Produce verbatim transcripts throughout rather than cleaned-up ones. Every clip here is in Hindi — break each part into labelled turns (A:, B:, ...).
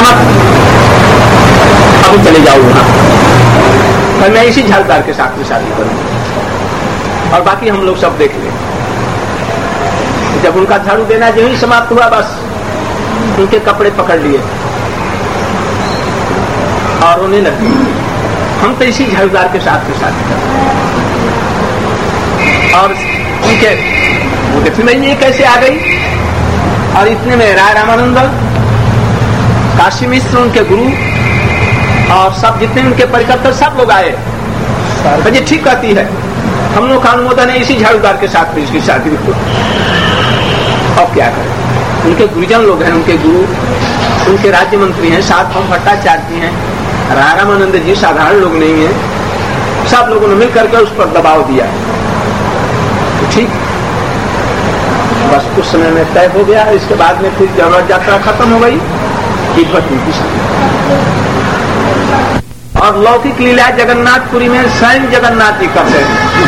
A: मत, अभी चले जाओ वहां, पर मैं इसी झाड़ूदार के साथ में शादी करूंगा और बाकी हम लोग सब देख लें। जब उनका झाड़ू देना जो ही समाप्त हुआ, बस उनके कपड़े पकड़ लिए और रोने लगे, हम तो इसी झाड़ूदार के साथ में शादी करें। और उनके देखिए मैं ये कैसे आ गई, और इतने में राय रामानंद, काशी मिश्र उनके गुरु और सब जितने उनके परिकर्ता सब लोग आए। ये ठीक कहती है, हम लोग का अनुमोदन है इसी झाड़ूदार के साथ में इसकी शादी को। अब क्या करें, उनके गुरुजन लोग हैं, उनके गुरु, उनके राज्य मंत्री हैं, सार्वभौम भट्टाचार्य जी हैं, राय रामानंद जी साधारण लोग नहीं हैं। सब लोगों ने मिलकर के उस पर दबाव दिया, तो ठीक बस कुछ समय में तय हो गया। इसके बाद में फिर जब यात्रा खत्म हो गई, विधवत उनकी शादी। और लौकिक लीला जगन्नाथपुरी में स्वयं जगन्नाथ जी करते हैं।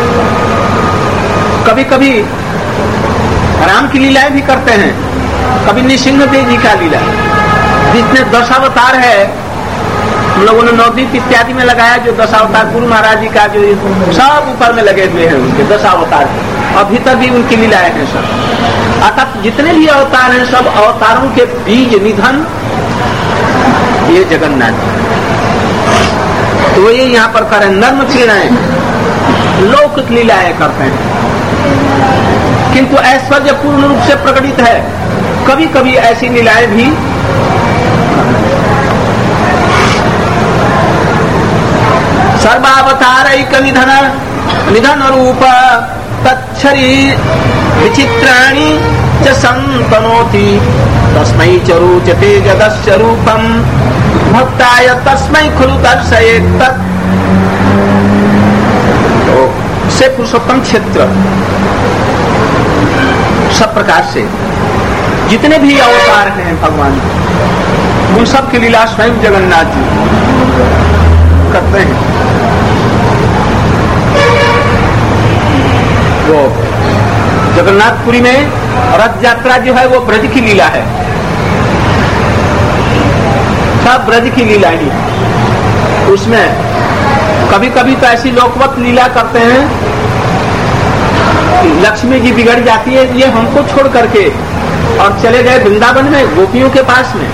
A: कभी कभी राम की लीलाएं भी करते हैं, कभी नृसिंहदेव जी का लीला, जितने दशावतार है हम लोगों ने नवदीप इत्यादि में लगाया, जो दशावतार गुरु महाराज जी का जो सब ऊपर में लगे हुए हैं उनके दशावतार, और भीतर भी उनकी लीलाएं हैं सब। अर्थात जितने भी अवतार हैं सब अवतारों के बीज निधन ये जगन्नाथ जी। तो ये यहाँ पर करें नर्म क्रीड़ाएं, लौकिक लीलाएं करते हैं, किंतु ऐश्वर्य पूर्ण रूप से प्रकटित है। कभी कभी ऐसी लीलाएं भी सर्वावतार एक निधन निधन रूप तच्छरी विचित्राणि च संतनोति तस्मै च रोचते जगस्य रूपम भक्ताय तस्मै खलु दर्शयेत् तत्। से पुरुषोत्तम क्षेत्र सब प्रकार से जितने भी अवतार हैं भगवान, उन सब की लीला स्वयं जगन्नाथ जी करते हैं। वो जगन्नाथपुरी में रथ यात्रा जो है वो ब्रज की लीला है, सब ब्रज की लीला ही। उसमें कभी कभी तो ऐसी लोकवत लीला करते हैं, लक्ष्मी जी बिगड़ जाती है, ये हमको छोड़ करके और चले गए वृंदावन में गोपियों के पास में,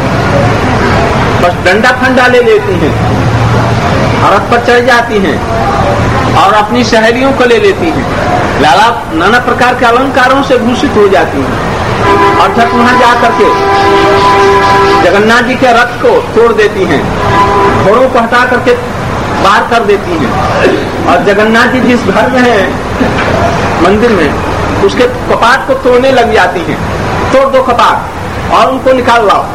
A: बस डंडा फंडा ले लेती हैं, रथ पर चढ़ जाती हैं और अपनी सहेलियों को ले लेती हैं, लाला नाना प्रकार के अलंकारों से भूषित हो जाती हैं, और जब वहां जा करके जगन्नाथ जी के रथ को तोड़ देती हैं, घोड़ों को हटा करके बाहर कर देती हैं, और जगन्नाथ जी जिस घर में है मंदिर में उसके कपाट को तोड़ने लग जाती हैं, तोड़ दो कपाट और उनको निकाल लाओ,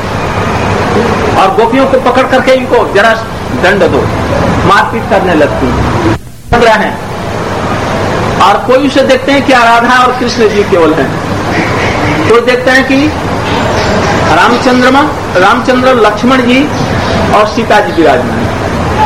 A: और गोपियों को पकड़ करके इनको जरा दंड दो, मारपीट करने लगती हैं। और कोई उसे देखते हैं कि राधा और कृष्ण जी केवल हैं, तो देखते हैं कि रामचंद्र रामचंद्र लक्ष्मण जी और सीता जी विराजमान है,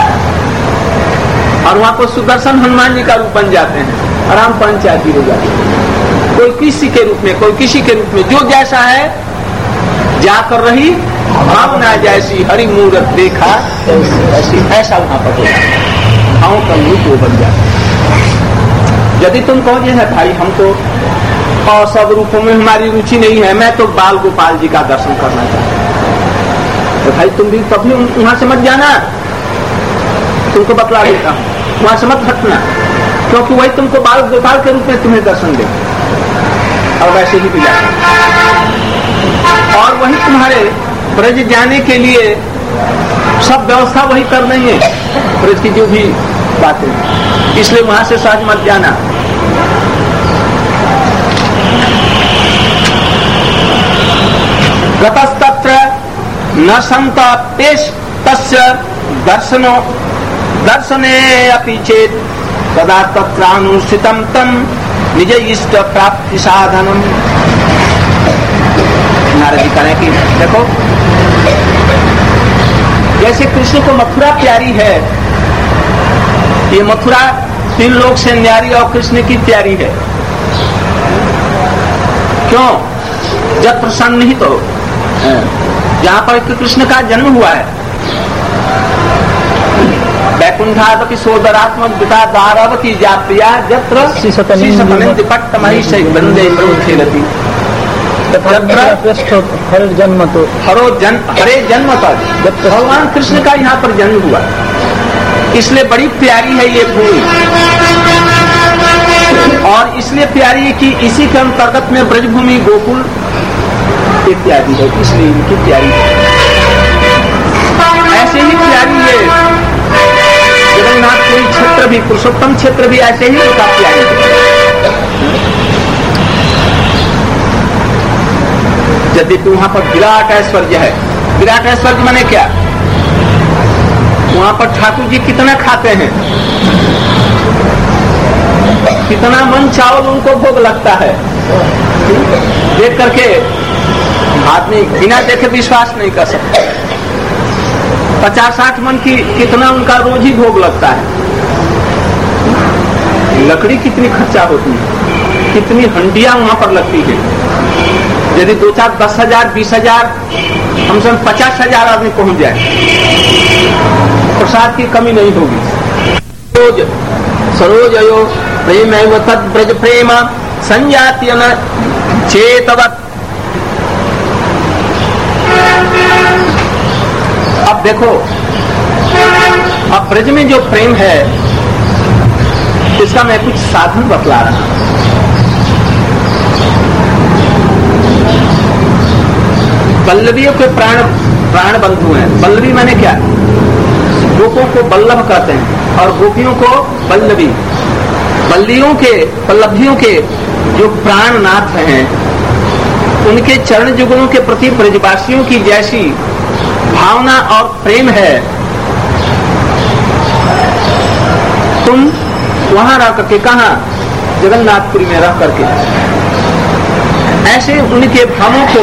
A: और वहां पर सुदर्शन हनुमान जी का रूप बन जाते हैं, राम पंचायती हो जाते हैं, कोई किसी के रूप में, कोई किसी के रूप में, जो जैसा है जाकर रही भावना जैसी हरि मूरत देखा ऐसी, ऐसा वहां पर होगा, भावों का रूप वो बन जाता है। यदि तुम कहो जे है भाई हमको और सब रूपों में हमारी रुचि नहीं है, मैं तो बाल गोपाल जी का दर्शन करना चाहता हूँ, तो भाई तुम भी कभी वहां से मत जाना, तुमको बतला देता हूँ, वहां से मत हटना, क्योंकि वही तुमको बाल गोपाल के रूप में तुम्हें दर्शन दे और वैसे ही भी जाए, और वही तुम्हारे ब्रज जाने के लिए सब व्यवस्था वही कर रही है, ब्रज की जो भी बातें, इसलिए वहां से सहज मत जाना। गतस्तत्र न संत पेश तस्य दर्शनो दर्शने अपि चेत तदा तत्रानुष्ठितम तम निज इष्ट प्राप्ति साधनम। नारद जी कहें कि देखो जैसे कृष्ण को मथुरा प्यारी है, ये मथुरा तीन लोक से न्यारी और कृष्ण की प्यारी है, क्यों? जब प्रसन्न ही तो जहां पर कृष्ण का जन्म हुआ है। वैकुंठादपि सोदरात्मक पिता दारावती जाप्रिया जत्र वंदे खेलती
B: हरे जन्म तो
A: हरो जन्म हरे जन्म पर भगवान कृष्ण का यहाँ पर जन्म हुआ, इसलिए बड़ी प्यारी है ये भूमि। और इसलिए प्यारी है कि इसी के अंतर्गत में ब्रजभूमि गोकुल इत्यादि है, इसलिए इनकी प्यारी है। ऐसे ही प्यारी है जगन्नाथपुरी क्षेत्र भी, पुरुषोत्तम क्षेत्र भी ऐसे ही उसका प्यारी है। यद्यपि वहां पर विराट ऐश्वर्य है। विराट ऐश्वर्य माने क्या? वहां पर ठाकुर जी कितना खाते हैं, कितना मन चावल उनको भोग लगता है, देख करके आदमी बिना देखे विश्वास नहीं कर सकता। पचास साठ मन की कितना उनका रोज ही भोग लगता है। लकड़ी कितनी खर्चा होती है, कितनी हंडियां वहां पर लगती है। यदि दो चार दस हजार बीस हजार हम सब पचास हजार आदमी पहुंच जाए, प्रसाद की कमी नहीं होगी। सरोज सरोजयो प्रेम तद ब्रज प्रेम संजातीय न चेतवत। अब देखो, अब ब्रज में जो प्रेम है इसका मैं कुछ साधन बतला रहा हूं। वल्लभियों के प्राण प्राण बंधु हैं। वल्लभी माने क्या? गोपों को वल्लभ कहते हैं और गोपियों को वल्लभी। वल्लियों के वल्लभियों के जो प्राणनाथ हैं, उनके चरण जुगलों के प्रति ब्रजवासियों की जैसी भावना और प्रेम है, तुम वहां रह करके, कहा जगन्नाथपुरी में रह करके ऐसे उनके भावों को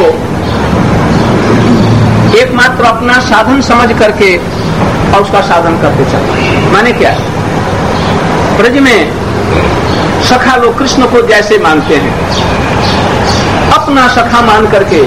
A: एकमात्र अपना साधन समझ करके और उसका साधन करते चलना। माने क्या? ब्रज में सखा लोग कृष्ण को जैसे मानते हैं, अपना सखा मान करके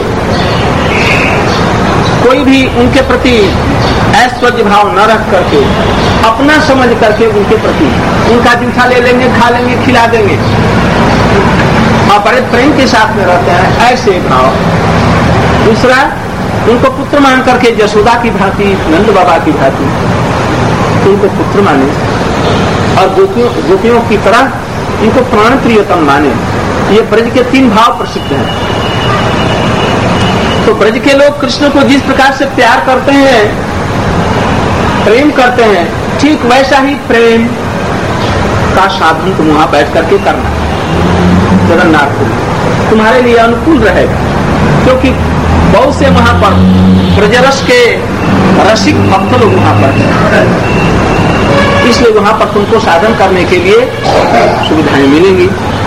A: कोई भी उनके प्रति ऐश्वर्य भाव न रख करके, अपना समझ करके उनके प्रति उनका जूठा ले लेंगे, खा लेंगे, खिला देंगे और बड़े प्रेम के साथ में रहते हैं, ऐसे भाव। दूसरा, उनको पुत्र मान करके यशोदा की भांति, नंद बाबा की भांति उनको पुत्र माने और गोपियों गोपियों की तरह उनको प्राण प्रियतम माने। ये ब्रज के तीन भाव प्रसिद्ध हैं। तो ब्रज के लोग कृष्ण को जिस प्रकार से प्यार करते हैं, प्रेम करते हैं, ठीक वैसा ही प्रेम का साधन तुम वहां बैठ करके करना। जगन्नाथपुरी तुम्हारे लिए अनुकूल रहेगा, क्योंकि बहुत से वहां पर ब्रजरस के रसिक भक्त लोग वहां पर हैं, इसलिए वहां पर तुमको साधन करने के लिए सुविधाएं मिलेंगी।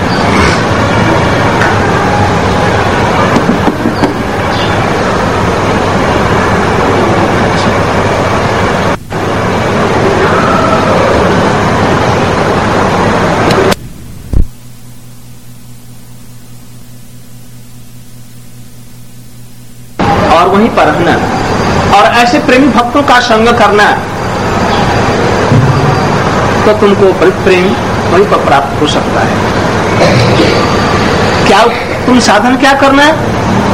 A: और वहीं पर रहना और ऐसे प्रेमी भक्तों का संग करना, तो तुमको प्रेम वहीं पर प्राप्त हो सकता है। क्या तुम साधन क्या करना है?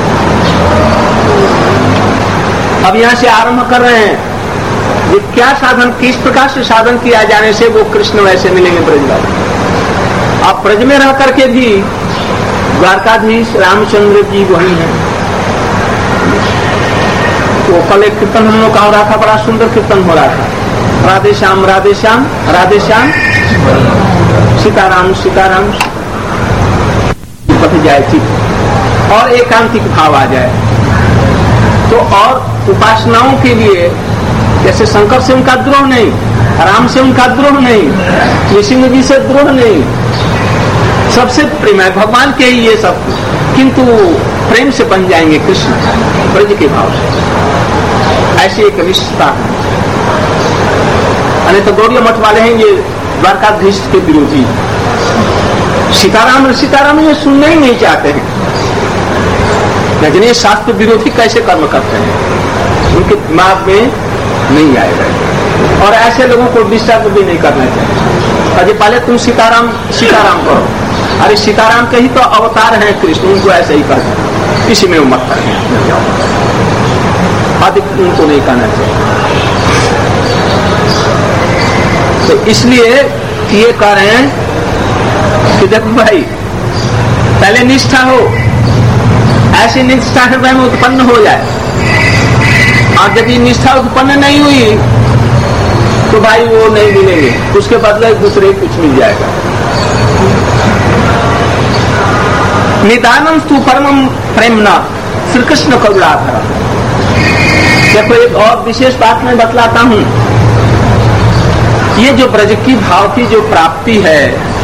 A: अब यहां से आरंभ कर रहे हैं। ये क्या साधन, किस प्रकार से साधन किया जाने से वो कृष्ण वैसे मिलेंगे ब्रज वाले। आप ब्रज में रह करके भी द्वारकाधीश रामचंद्र जी वही हैं। वो कल एक कीर्तन हम लोग का हो रहा था, बड़ा सुंदर कीर्तन हो रहा था। राधे श्याम राधे श्याम राधे श्याम सीताराम सीताराम बच जाए चित्त और एकांतिक भाव आ जाए। तो और उपासनाओं के लिए जैसे शंकर से उनका द्रोह नहीं, राम से उनका द्रोह नहीं, नृसिंह जी से द्रोह नहीं, सबसे प्रेम है भगवान के ही ये सब, किंतु प्रेम से बन जाएंगे कृष्ण ब्रज के भाव से। ऐसी एक रिश्ता है। अरे तो गौड़िया मठ वाले हैं ये द्वारकाधीश के विरोधी, सीताराम सीताराम ये सुनना ही नहीं चाहते हैं। लेकिन शास्त्र विरोधी कैसे कर्म करते हैं उनके दिमाग में नहीं आएगा। और ऐसे लोगों को डिस्टर्ब भी नहीं करना चाहिए। अरे पहले तुम सीताराम सीताराम करो, अरे सीताराम के ही तो अवतार हैं कृष्ण, उनको ऐसे ही कर, इसी में वो मत करें, अधिक उनको नहीं करना चाहिए। तो इसलिए ये कह रहे हैं कि देखो भाई, पहले निष्ठा हो, ऐसी निष्ठा हृदय में उत्पन्न हो जाए, और यदि निष्ठा उत्पन्न नहीं हुई तो भाई वो नहीं मिलेंगे, उसके बदले दूसरे कुछ मिल जाएगा। निदानम स्तु परमम प्रेमना श्री कृष्ण करुणाधर। देखो एक और विशेष बात मैं बतलाता हूं, ये जो ब्रज की भाव की जो प्राप्ति है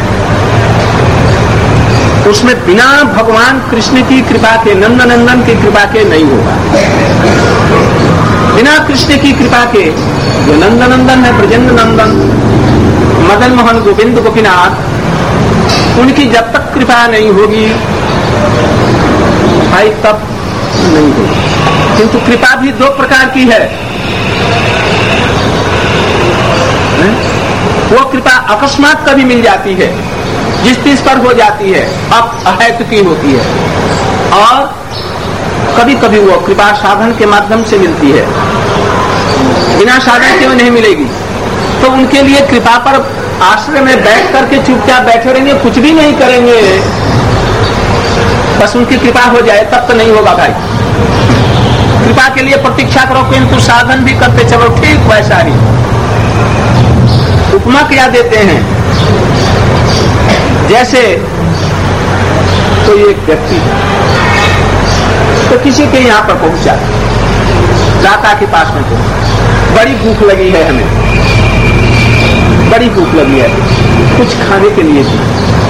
A: उसमें बिना भगवान कृष्ण की कृपा के, नंदनंदन की कृपा के नहीं होगा। बिना कृष्ण की कृपा के जो नंदनंदन है, ब्रजेंद्र नंदन, मदन मोहन गोविंद गोपीनाथ, उनकी जब तक कृपा नहीं होगी भाई तब नहीं होगी। किंतु कृपा भी दो प्रकार की है। वो कृपा अकस्मात कभी मिल जाती है, जिस चीज पर हो जाती है, अब अहेतुकी होती है, और कभी कभी वो कृपा साधन के माध्यम से मिलती है, बिना साधन के नहीं मिलेगी। तो उनके लिए कृपा पर आश्रय में बैठ करके चुपचाप बैठे रहेंगे, कुछ भी नहीं करेंगे, बस उनकी कृपा हो जाए तब तो नहीं होगा भाई। कृपा के लिए प्रतीक्षा करो, किंतु साधन भी करते चलो, ठीक वैसा ही। उपमा क्या देते हैं, जैसे कोई तो एक व्यक्ति तो किसी के यहाँ पर पहुंचा, दाता के पास में पहुंचा, बड़ी भूख लगी है, हमें बड़ी भूख लगी है, कुछ खाने के लिए थी।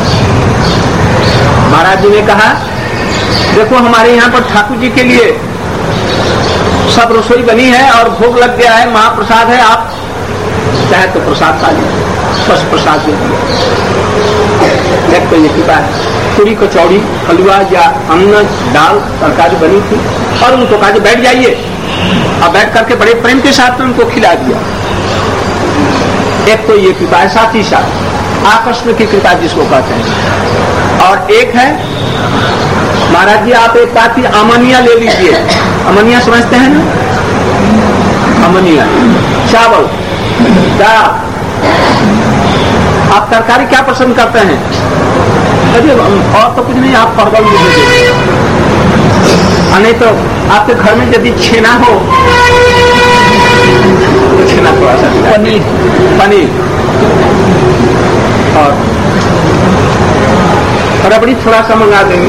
A: महाराज जी ने कहा देखो हमारे यहाँ पर ठाकुर जी के लिए सब रसोई बनी है और भोग लग गया है, महाप्रसाद है, आप चाहे तो प्रसाद खा लीजिए, बस प्रसाद दे दिया। एक तो ये कृपा है, पूरी कचौड़ी हलवा या अन्न दाल तरकारी बनी थी और उनको कहा बैठ जाइए, और बैठ करके बड़े प्रेम के साथ में उनको खिला दिया। एक तो ये कृपा है, साथ ही साथ आकस्मिक की कृपा जिसको कहते हैं। और एक है महाराज जी आप एक बात की अमनिया ले लीजिए, अमनिया समझते हैं ना, अमनिया चावल दाल। आप तरकारी क्या पसंद करते हैं? अरे और तो कुछ नहीं, आप परवल भी दे दीजिए, नहीं तो आपके घर में यदि छेना हो तो छेना थोड़ा सा, पनीर पनीर और रबड़ी थोड़ा सा मंगा देंगे।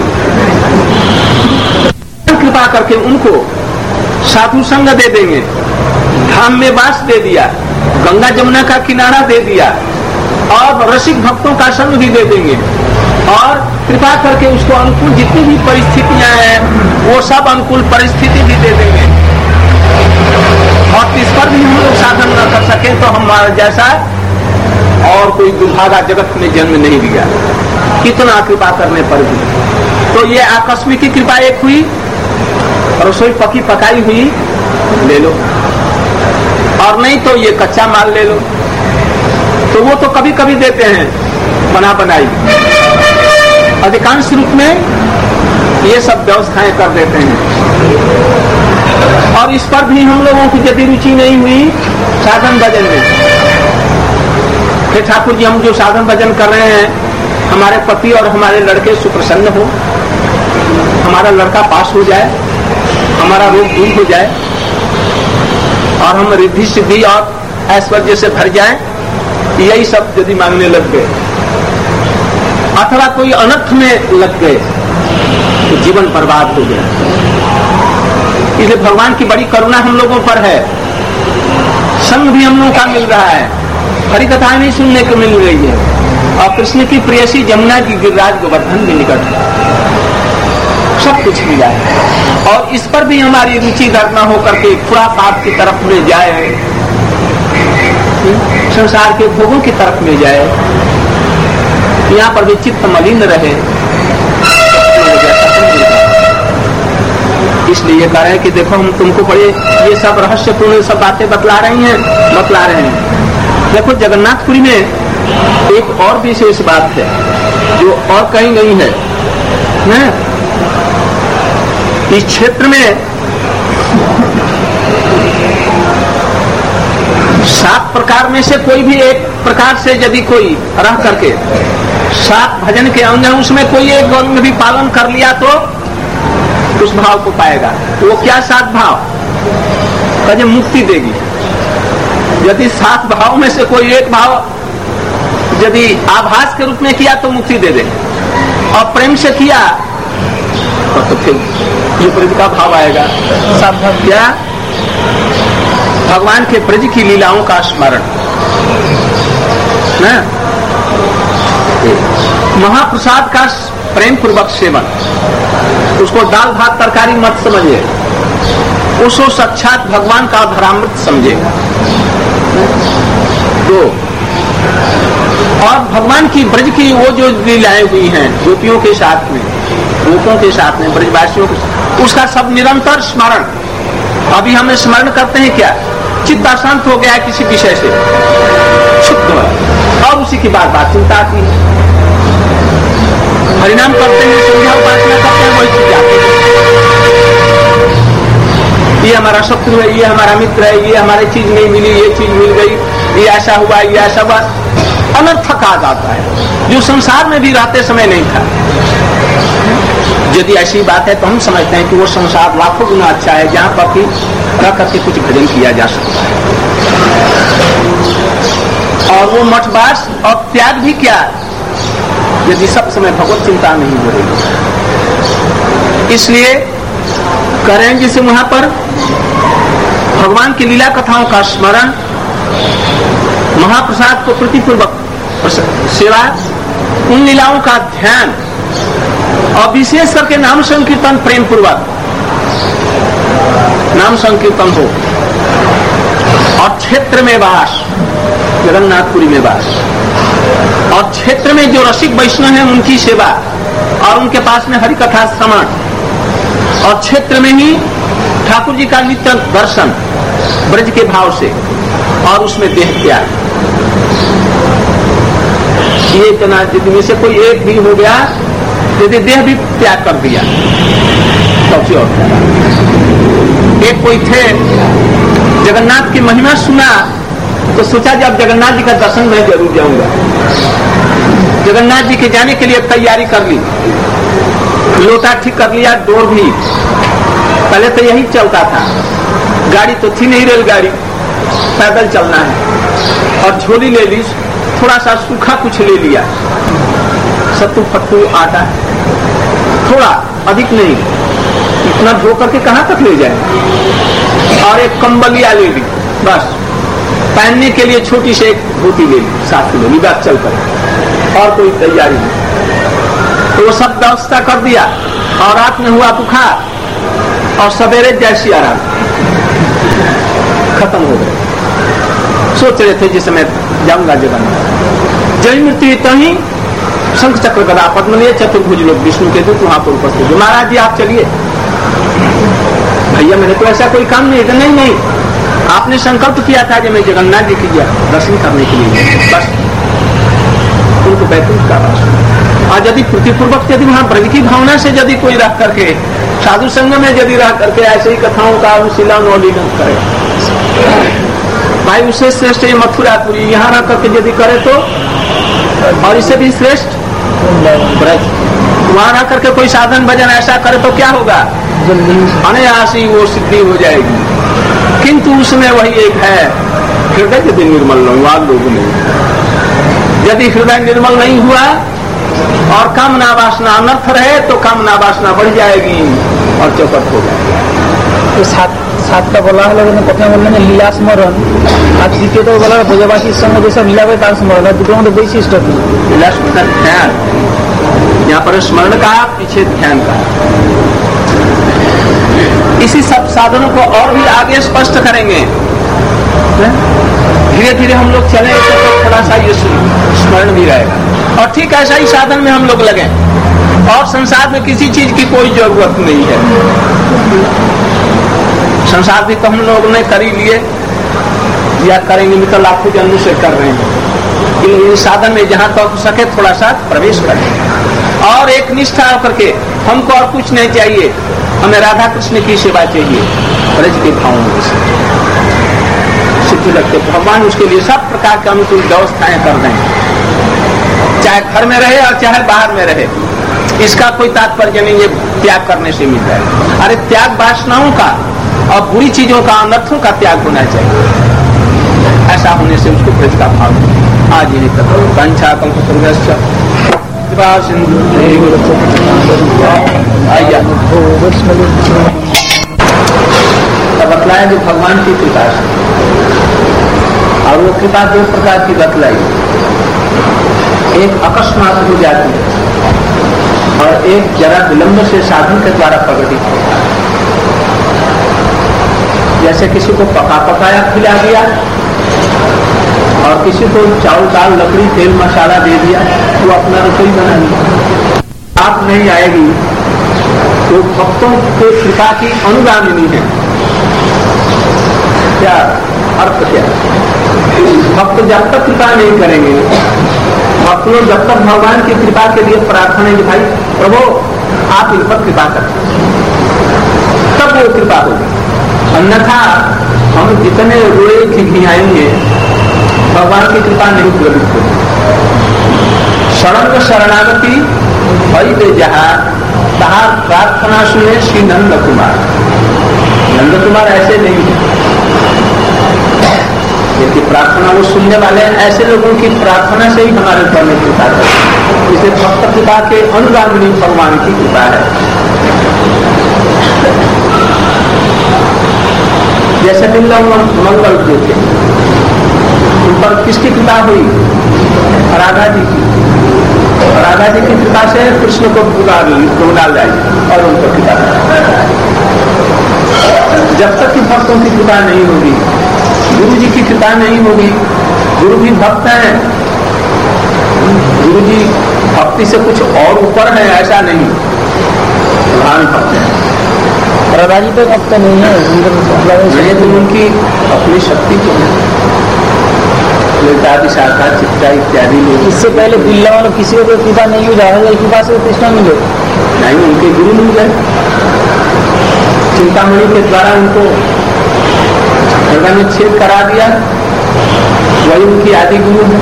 A: कृपा करके उनको साधु संग दे देंगे, धाम में वास दे दिया, गंगा जमुना का किनारा दे दिया, और रसिक भक्तों का संग भी दे देंगे, और कृपा करके उसको अनुकूल जितनी भी परिस्थितियां हैं वो सब अनुकूल परिस्थिति भी दे देंगे। और इस पर भी हम लोग साधन न कर सके तो हमारा जैसा और कोई दुर्भागा जगत में जन्म नहीं लिया, कितना कृपा करने पर भी। तो ये आकस्मिक की कृपा एक हुई, रसोई पकी पकाई हुई ले लो, और नहीं तो ये कच्चा माल ले लो, तो वो तो कभी कभी देते हैं बना बनाई। अधिकांश रूप में ये सब व्यवस्थाएं कर देते हैं। और इस पर भी हम लोगों की यदि रुचि नहीं हुई साधन भजन में, फिर ठाकुर जी हम जो साधन भजन कर रहे हैं, हमारे पति और हमारे लड़के सुप्रसन्न हो, हमारा लड़का पास हो जाए, हमारा रोग दूर हो जाए, और हम रिद्धि सिद्धि और ऐश्वर्य से भर जाए, यही सब यदि मांगने लग गए, अथवा कोई अनर्थ में लग गए तो जीवन बर्बाद हो गया। इसलिए भगवान की बड़ी करुणा हम लोगों पर है, संग भी हम लोगों का मिल रहा है, हरि कथाएं नहीं सुनने को मिल रही है, और कृष्ण की प्रेयसी जमुना की गिरिराज गोवर्धन भी निकट है, सब कुछ मिला है। और इस पर भी हमारी रुचि दर न होकर के खुरापात की तरफ में जाए, संसार के भोगों की तरफ में जाए, यहाँ पर भी चित्त मलिन रहे, इसलिए ये कह रहे हैं कि देखो हम तुमको बड़े ये सब रहस्यपूर्ण सब बातें बतला रही हैं बतला रहे हैं। देखो जगन्नाथपुरी में एक और विशेष बात है जो और कहीं नहीं है ना? इस क्षेत्र में सात प्रकार में से कोई भी एक प्रकार से यदि कोई रह करके सात भजन के अंग उसमें कोई एक अंग भी पालन कर लिया तो उस भाव को पाएगा। तो वो क्या सात भाव कहे मुक्ति देगी। यदि सात भाव में से कोई एक भाव यदि आभास के रूप में किया तो मुक्ति दे दे, और प्रेम से किया तो फिर विपरीत का भाव आएगा। सात भाव क्या? भगवान के ब्रज की लीलाओं का स्मरण, महाप्रसाद का प्रेम पूर्वक सेवन, उसको दाल भात तरकारी मत समझिए, उसको साक्षात भगवान का धरामृत समझे। दो, और भगवान की ब्रज की वो जो लीलाएं हुई हैं गोपियों के साथ में, गोपों के साथ में, ब्रजवासियों के साथ, उसका सब निरंतर स्मरण। अभी हम स्मरण करते हैं क्या? चित्त अशांत हो गया है किसी विषय से, क्षुब्ध है, और उसी की बात बात चिंता आती है। हरिनाम करते हैं, संध्या उपासना करते हैं, वही चीज आती है। ये हमारा शत्रु है, ये हमारा मित्र है, ये हमारी चीज नहीं मिली, ये चीज मिल गई, ये ऐसा हुआ, ये ऐसा हुआ, अनर्थक आ जाता है जो संसार में भी रहते समय नहीं था। यदि ऐसी बात है तो हम समझते हैं कि वो संसार लाखों गुना अच्छा है जहां पर भी रह करके कुछ भजन किया जा सकता है। और वो मठवास और त्याग भी क्या यदि सब समय भगवत चिंता नहीं हो रही। इसलिए करें जिसे वहां पर भगवान की लीला कथाओं का स्मरण, महाप्रसाद को प्रीतिपूर्वक सेवा, उन लीलाओं का ध्यान, और विशेष करके नाम संकीर्तन प्रेम पूर्वक नाम संकीर्तन हो, और क्षेत्र में वास, जगन्नाथपुरी में वास, और क्षेत्र में जो रसिक वैष्णव हैं उनकी सेवा, और उनके पास में हरि कथा श्रवण, और क्षेत्र में ही ठाकुर जी का नित्य दर्शन ब्रज के भाव से, और उसमें देह त्याग। ये इतना जितने से कोई एक भी हो गया, यदि देह भी त्याग कर दिया तो और एक कोई थे जगन्नाथ की महिमा सुना तो सोचा जब जगन्नाथ जी का दर्शन मैं जरूर जाऊंगा। जगन्नाथ जी के जाने के लिए तैयारी कर ली, लोटा ठीक कर लिया, डोर भी, पहले तो यही चलता था, गाड़ी तो थी नहीं रेलगाड़ी, पैदल चलना है, और झोली ले ली, थोड़ा सा सूखा कुछ ले लिया, सत्तू फत्तू आटा, थोड़ा अधिक नहीं, इतना धो करके कहां तक ले जाए, और एक कंबलिया ले ली, बस पहनने के लिए छोटी से एक धोती ले ली, सात किलो ली, बात चल कर, और कोई तैयारी नहीं। तो वो सब व्यवस्था कर दिया, और रात में हुआ बुखार, और सवेरे जैसी आराम खत्म हो गए। सोच रहे थे जिस समय जाऊंगा जगन्नाथ, जय मृत्यु तो ही शंख चक्र गदा पद्म लिए चतुर्भुज लोग विष्णु के दूत वहां पर उपस्थित। महाराज जी आप चलिए। भैया मैंने तो ऐसा कोई काम नहीं, नहीं नहीं आपने संकल्प किया था कि मैं जगन्नाथ जी की दर्शन करने के लिए, बस उनको बैकुंठ का वास। और यदि प्रतिपूर्वक यदि वहां ब्रज की भावना से यदि कोई रह करके साधु संघ में यदि रह करके ऐसे ही कथाओं का अनुशीलन और लीलन करे, भाई उससे श्रेष्ठ ये मथुरापुरी यहाँ रह करके यदि करे तो, और इससे भी श्रेष्ठ ब्रज। वहां रह करके कोई साधन भजन ऐसा करे तो क्या होगा, अनायास ही वो सिद्धि हो जाएगी। किंतु उसमें वही एक है, हृदय यदि निर्मल न हुआ लोगों में, यदि हृदय निर्मल नहीं हुआ और कामना वासना अनर्थ रहे तो कामना वासना बढ़ जाएगी और चौपट हो जाएगी।
B: तो सात सात का बोला है लोगों ने प्रथम बोलने में लीला स्मरण, और द्वितीय तो बोला ब्रजवासी संग जैसा लीला वे तार स्मरण, दूसरों में वैशिष्ट
A: लीला स्मरण ध्यान, यहाँ पर स्मरण का पीछे ध्यान का। इसी सब साधनों को और भी आगे स्पष्ट करेंगे, धीरे धीरे हम लोग चले तो थोड़ा सा ये स्मरण भी रहेगा, और ठीक ऐसा ही साधन में हम लोग लगे। और संसार में किसी चीज की कोई जरूरत नहीं है। संसार भी तो हम लोगों ने कर ही लिए या करेंगे, भी तो लाखों जन्मों से कर रहे हैं। इन साधन में जहां तक तो सके थोड़ा सा प्रवेश करें और एक निष्ठा होकर के हमको और कुछ नहीं चाहिए, हमें राधा कृष्ण की सेवा चाहिए। ब्रज के भावों से सिद्धि लगते भगवान उसके लिए सब प्रकार के अनुकूल व्यवस्थाएं कर रहे हैं, चाहे घर में रहे और चाहे बाहर में रहे। इसका कोई तात्पर्य नहीं है त्याग करने से मिलता है। अरे त्याग वासनाओं का और बुरी चीजों का, अनर्थों का त्याग होना चाहिए। ऐसा होने से उसको ब्रज का भाव आज यही तक पंचा बतलाया जो भगवान की कृपा से, और वो कृपा दो प्रकार की बतलाई। एक अकस्मात हो जाती है और एक जरा विलंब से साधन के द्वारा प्रकटित होता है। जैसे किसी को पका पकाया खिला दिया और किसी को चावल दाल लकड़ी तेल मसाला दे दिया, वो अपना रसोई बना लिया। आप नहीं आएगी तो भक्तों के कृपा की अनुगामिनी है। क्या अर्थ क्या? भक्त जब तक कृपा नहीं करेंगे, भक्त लोग जब तक भगवान की कृपा के लिए प्रार्थना है कि भाई प्रभु आप इन पर कृपा करें, तब वो कृपा होगी। अन्यथा हम जितने रोए खिखियाएंगे भगवान की कृपा नहीं प्रवृत्त होगी। शरण शरणागति भई दे जहाँ तहा प्रार्थना सुने श्री नंद कुमार। नंद कुमार ऐसे नहीं है यदि प्रार्थना वो सुनने वाले हैं, ऐसे लोगों की प्रार्थना से ही हमारे ऊपर में कृपा है। इसे भक्त कृपा के अनुगामिनी भगवान की कृपा है। जैसे बिल्ला मंगल जो थे उन पर किसकी कृपा हुई? राधा जी की। राधा जी की कृपा से कृष्ण को डाल जाए और उनको कृपा। जब तक कि भक्तों की कृपा नहीं होगी, गुरु जी की कृपा नहीं होगी, गुरु भी भक्त हैं, गुरु जी भक्ति से कुछ और ऊपर है ऐसा नहीं, प्रधान भक्त है।
B: राधा जी तो भक्त नहीं है,
A: नहीं तो उनकी अपनी शक्ति की ललिता शाखा चित्ता इत्यादि लोग।
B: इससे पहले बिल्ला वालों किसी को कृपा नहीं हुई, राधा जी कृपा से कृष्ण मिले
A: नहीं, उनके गुरु मिल गए। चिंतामणि के द्वारा उनको हृदय में छेद करा दिया, वही उनकी आदि गुरु है।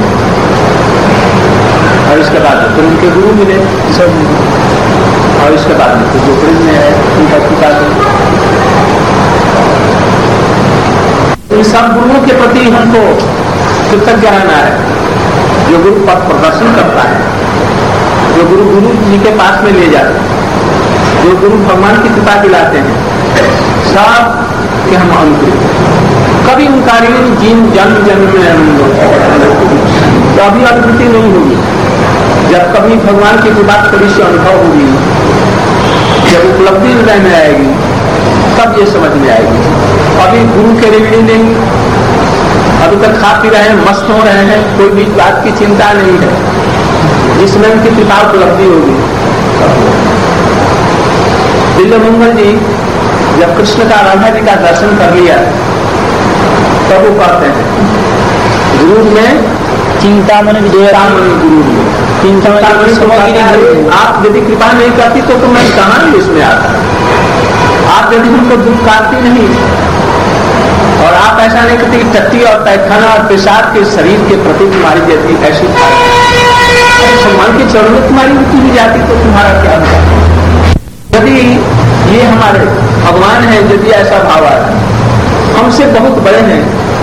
A: और इसके बाद फिर उनके गुरु मिले सब, और इसके बाद में तो ब्रिज में है उनका कृपा। इन सब गुरुओं के प्रति हमको कृतज्ञ रहना है। जो गुरु पथ प्रदर्शन करता है, जो गुरु गुरु जी के पास में ले जाते हैं, जो गुरु भगवान की कृपा दिलाते हैं, सब के हम अनुकूल। कभी उनका जीवन जन्म जन्म में कभी अनुभूति नहीं होगी। जब कभी भगवान की कृपा थोड़ी सी अनुभव होगी, जब उपलब्धि हृदय में आएगी, तब ये समझ में आएगी। अभी गुरु के ऋणी नहीं, अभी तक खा पी रहे हैं, मस्त हो रहे हैं, कोई भी बात की चिंता नहीं है। जिसमें उनकी कृपा उपलब्धि होगी। दिल्ली मंगल जी जब कृष्ण का राधा जी का दर्शन कर लिया, तब वो कहते हैं गुरु में
B: चिंतामणि
A: चिंतामणि गुरु में चिंतामणि समझ। आप यदि कृपा नहीं करती तो, तो मैं कहाँ ही इसमें आता। आप यदि हमको दुख काटती नहीं और आप ऐसा नहीं करती कि टट्टी और पैखाना और पेशाब के शरीर के प्रति तुम्हारी यदि ऐसी भगवान के चरणों में तुम्हारी मृत्यु भी जाती तो तुम्हारा क्या होगा? यदि ये हमारे भगवान है, यदि ऐसा भाव है, हमसे बहुत बड़े हैं,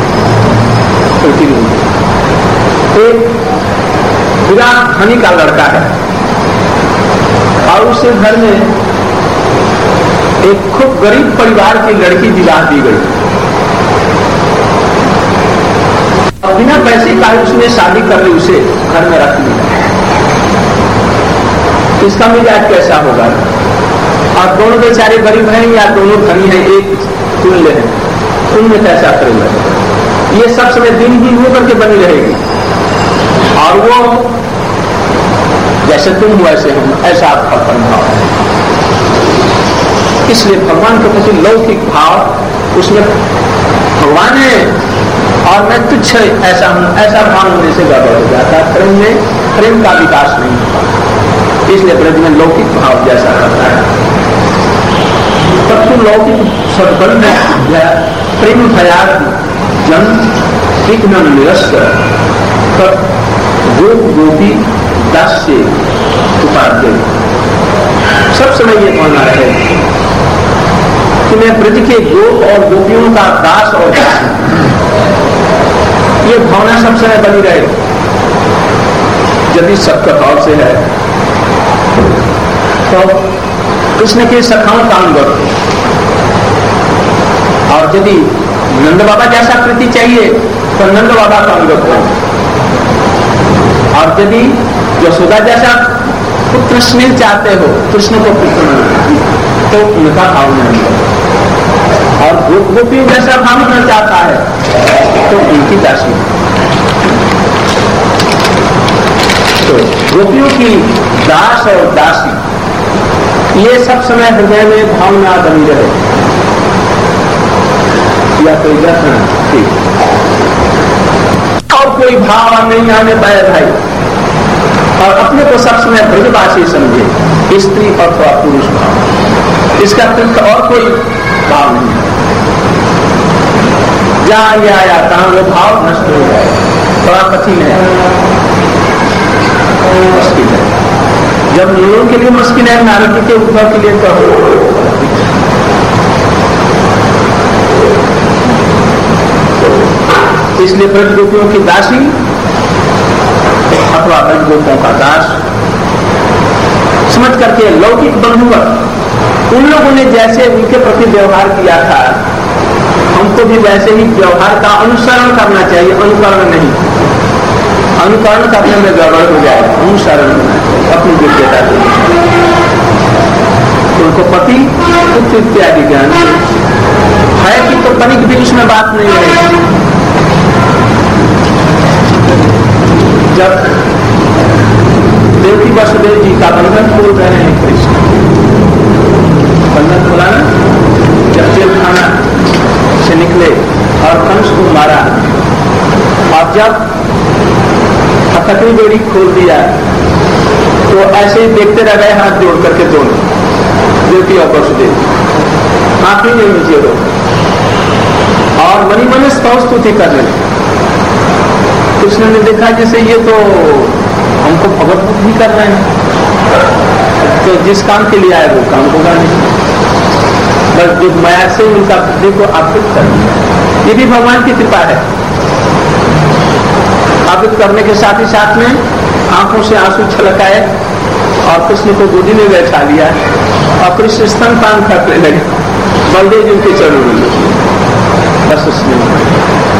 A: एक विराट धनी का लड़का है और उसके घर में एक खूब गरीब परिवार की लड़की विवाह दी गई। और बिना पैसे का उसने शादी कर ली, उसे घर में रख लिया। इसका मिजाज कैसा होगा? और दोनों बेचारे गरीब हैं या दोनों धनी हैं, एक तुल्य है, उनमें कैसा करेगा? ये सब समय दिन ही होकर के बनी रहेगी। और वो जैसे तुम वैसे हम, ऐसा आपका भाव है। इसलिए भगवान के प्रति लौकिक भाव, उसमें भगवान है और मैं तुच्छ ऐसा हूं, ऐसा भाव होने से गड़बड़ हो जाता है। प्रेम में प्रेम का विकास नहीं होता। इसलिए ब्रज में लौकिक भाव जैसा करता है, परंतु लौकिक सदबल में प्रेम भयाद जन विघ्न निरस्त कर गोप गोपी दास से उपाध्याय। सब समय ये बोलना रहे कि मैं ब्रज के गोप और गोपियों का दास और दास, ये भावना सब समय बनी रहे। यदि सबका भाव से है तो कृष्ण के सखाओं का अंग, और यदि नंद बाबा जैसा प्रीति चाहिए तो नंद बाबा का अंग हो, और यदि यशोदा जैसा पुत्र स्नेह चाहते हो, कृष्ण को पुत्र तो उनका भाव नहीं हो, और गोप गोपी जैसा भाव करना चाहता है तो उनकी दासी। तो गोपियों की दास और दासी, ये सब समय हृदय में भावना बनी रहे। या कोई दर्शन ठीक और कोई भाव नहीं आने पाए भाई, और अपने को सब समय ब्रजवासी समझे, स्त्री अथवा पुरुष भाव, इसका अतिरिक्त और कोई भाव नहीं है। जहां ये आया तहां वो भाव नष्ट हो जाए, बड़ा कठिन है, मुश्किल है। जब लोगों के लिए मुश्किल है, नारद के उद्धव के लिए कहो। इसलिए ब्रज गोपियों की दासी अथवा ब्रज गोपियों का दास समझ करके लौकिक बंधुवत उन लोगों ने जैसे उनके प्रति व्यवहार किया था, हमको भी वैसे ही व्यवहार का अनुसरण करना चाहिए, अनुकरण नहीं। अनुकरण करने में गड़बड़ हो जाए, अनुसरण करना चाहिए अपनी योग्यता के। उनको पति पुत्र इत्यादि ज्ञान है कि तो तनिक भी उसमें बात नहीं है। जब देवकी वसुदेव जी का बंधन खोल रहे हैं कृष्ण, बंधन खोला ना, जब जेल खाना से निकले और कंस को मारा, और जब हथकड़ी बेड़ी खोल दिया तो ऐसे ही देखते रह गए हाथ जोड़ करके दोनों, देवकी और वसुदेव, आंख ही नहीं नीचे रो, और मनी मन स्तुति करने लगे। कृष्ण ने देखा जैसे ये तो हमको भगवत भी कर रहे हैं, तो जिस काम के लिए आए वो काम होगा नहीं, बस जो माया से उनका बुद्धि को आकृत कर, ये भी भगवान की कृपा है। आकृत करने के साथ ही साथ में आंखों से आंसू छलकाए और कृष्ण को गोदी में बैठा लिया और कृष्ण स्तनपान करने लगे, बलदेव जी के चरणों में। बस उसने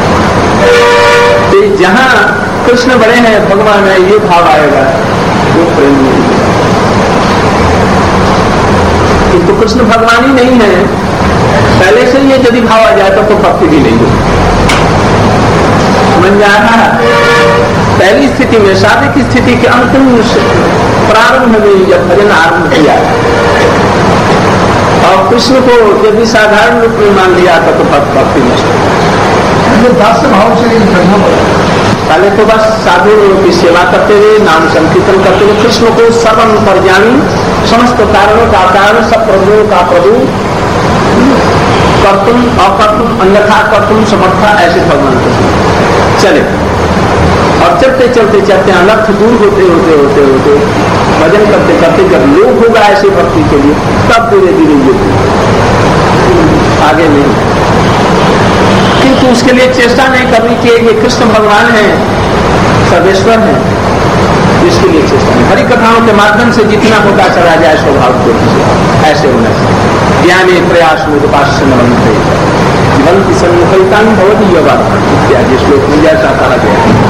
A: जहां कृष्ण बड़े हैं, भगवान है, ये भाव आएगा, वो प्रेम नहीं। किंतु कृष्ण भगवान ही नहीं है, पहले से ये यदि भाव आ जाए तो, तो भक्ति भी नहीं होगी। समझ जा रहा है? पहली स्थिति में, शादी की स्थिति के अंतिम प्रारंभ में जब भजन आरंभ किया और कृष्ण को यदि साधारण रूप में मान लिया था तो भक्ति नष्ट हो। दास भाव से करना पड़ा। पहले तो बस साधु की सेवा करते हुए, नाम संकीर्तन करते हुए, कृष्ण को सर्व परजानी, समस्त कारणों का कारण, सब प्रभुओं का प्रभु, कर्तुम अकर्तुम अन्यथा कर्तुम समर्था, ऐसे भगवान को चले। और चलते चलते चलते अनर्थ दूर होते होते होते होते भजन करते करते जब लोग होगा ऐसे भक्ति के लिए, तब धीरे धीरे ये आगे नहीं। किंतु उसके लिए चेष्टा नहीं करनी चाहिए। ये कृष्ण भगवान है, सर्वेश्वर है, इसके लिए चेष्टा नहीं। हरि कथाओं के माध्यम से जितना होता चला जाए स्वभाव को ऐसे होना चाहिए। ज्ञाने प्रयास में उपास्य बनते जीवन की सन्मुखता बहुत ही योगा इत्यादि श्लोक में जैसा कहा गया।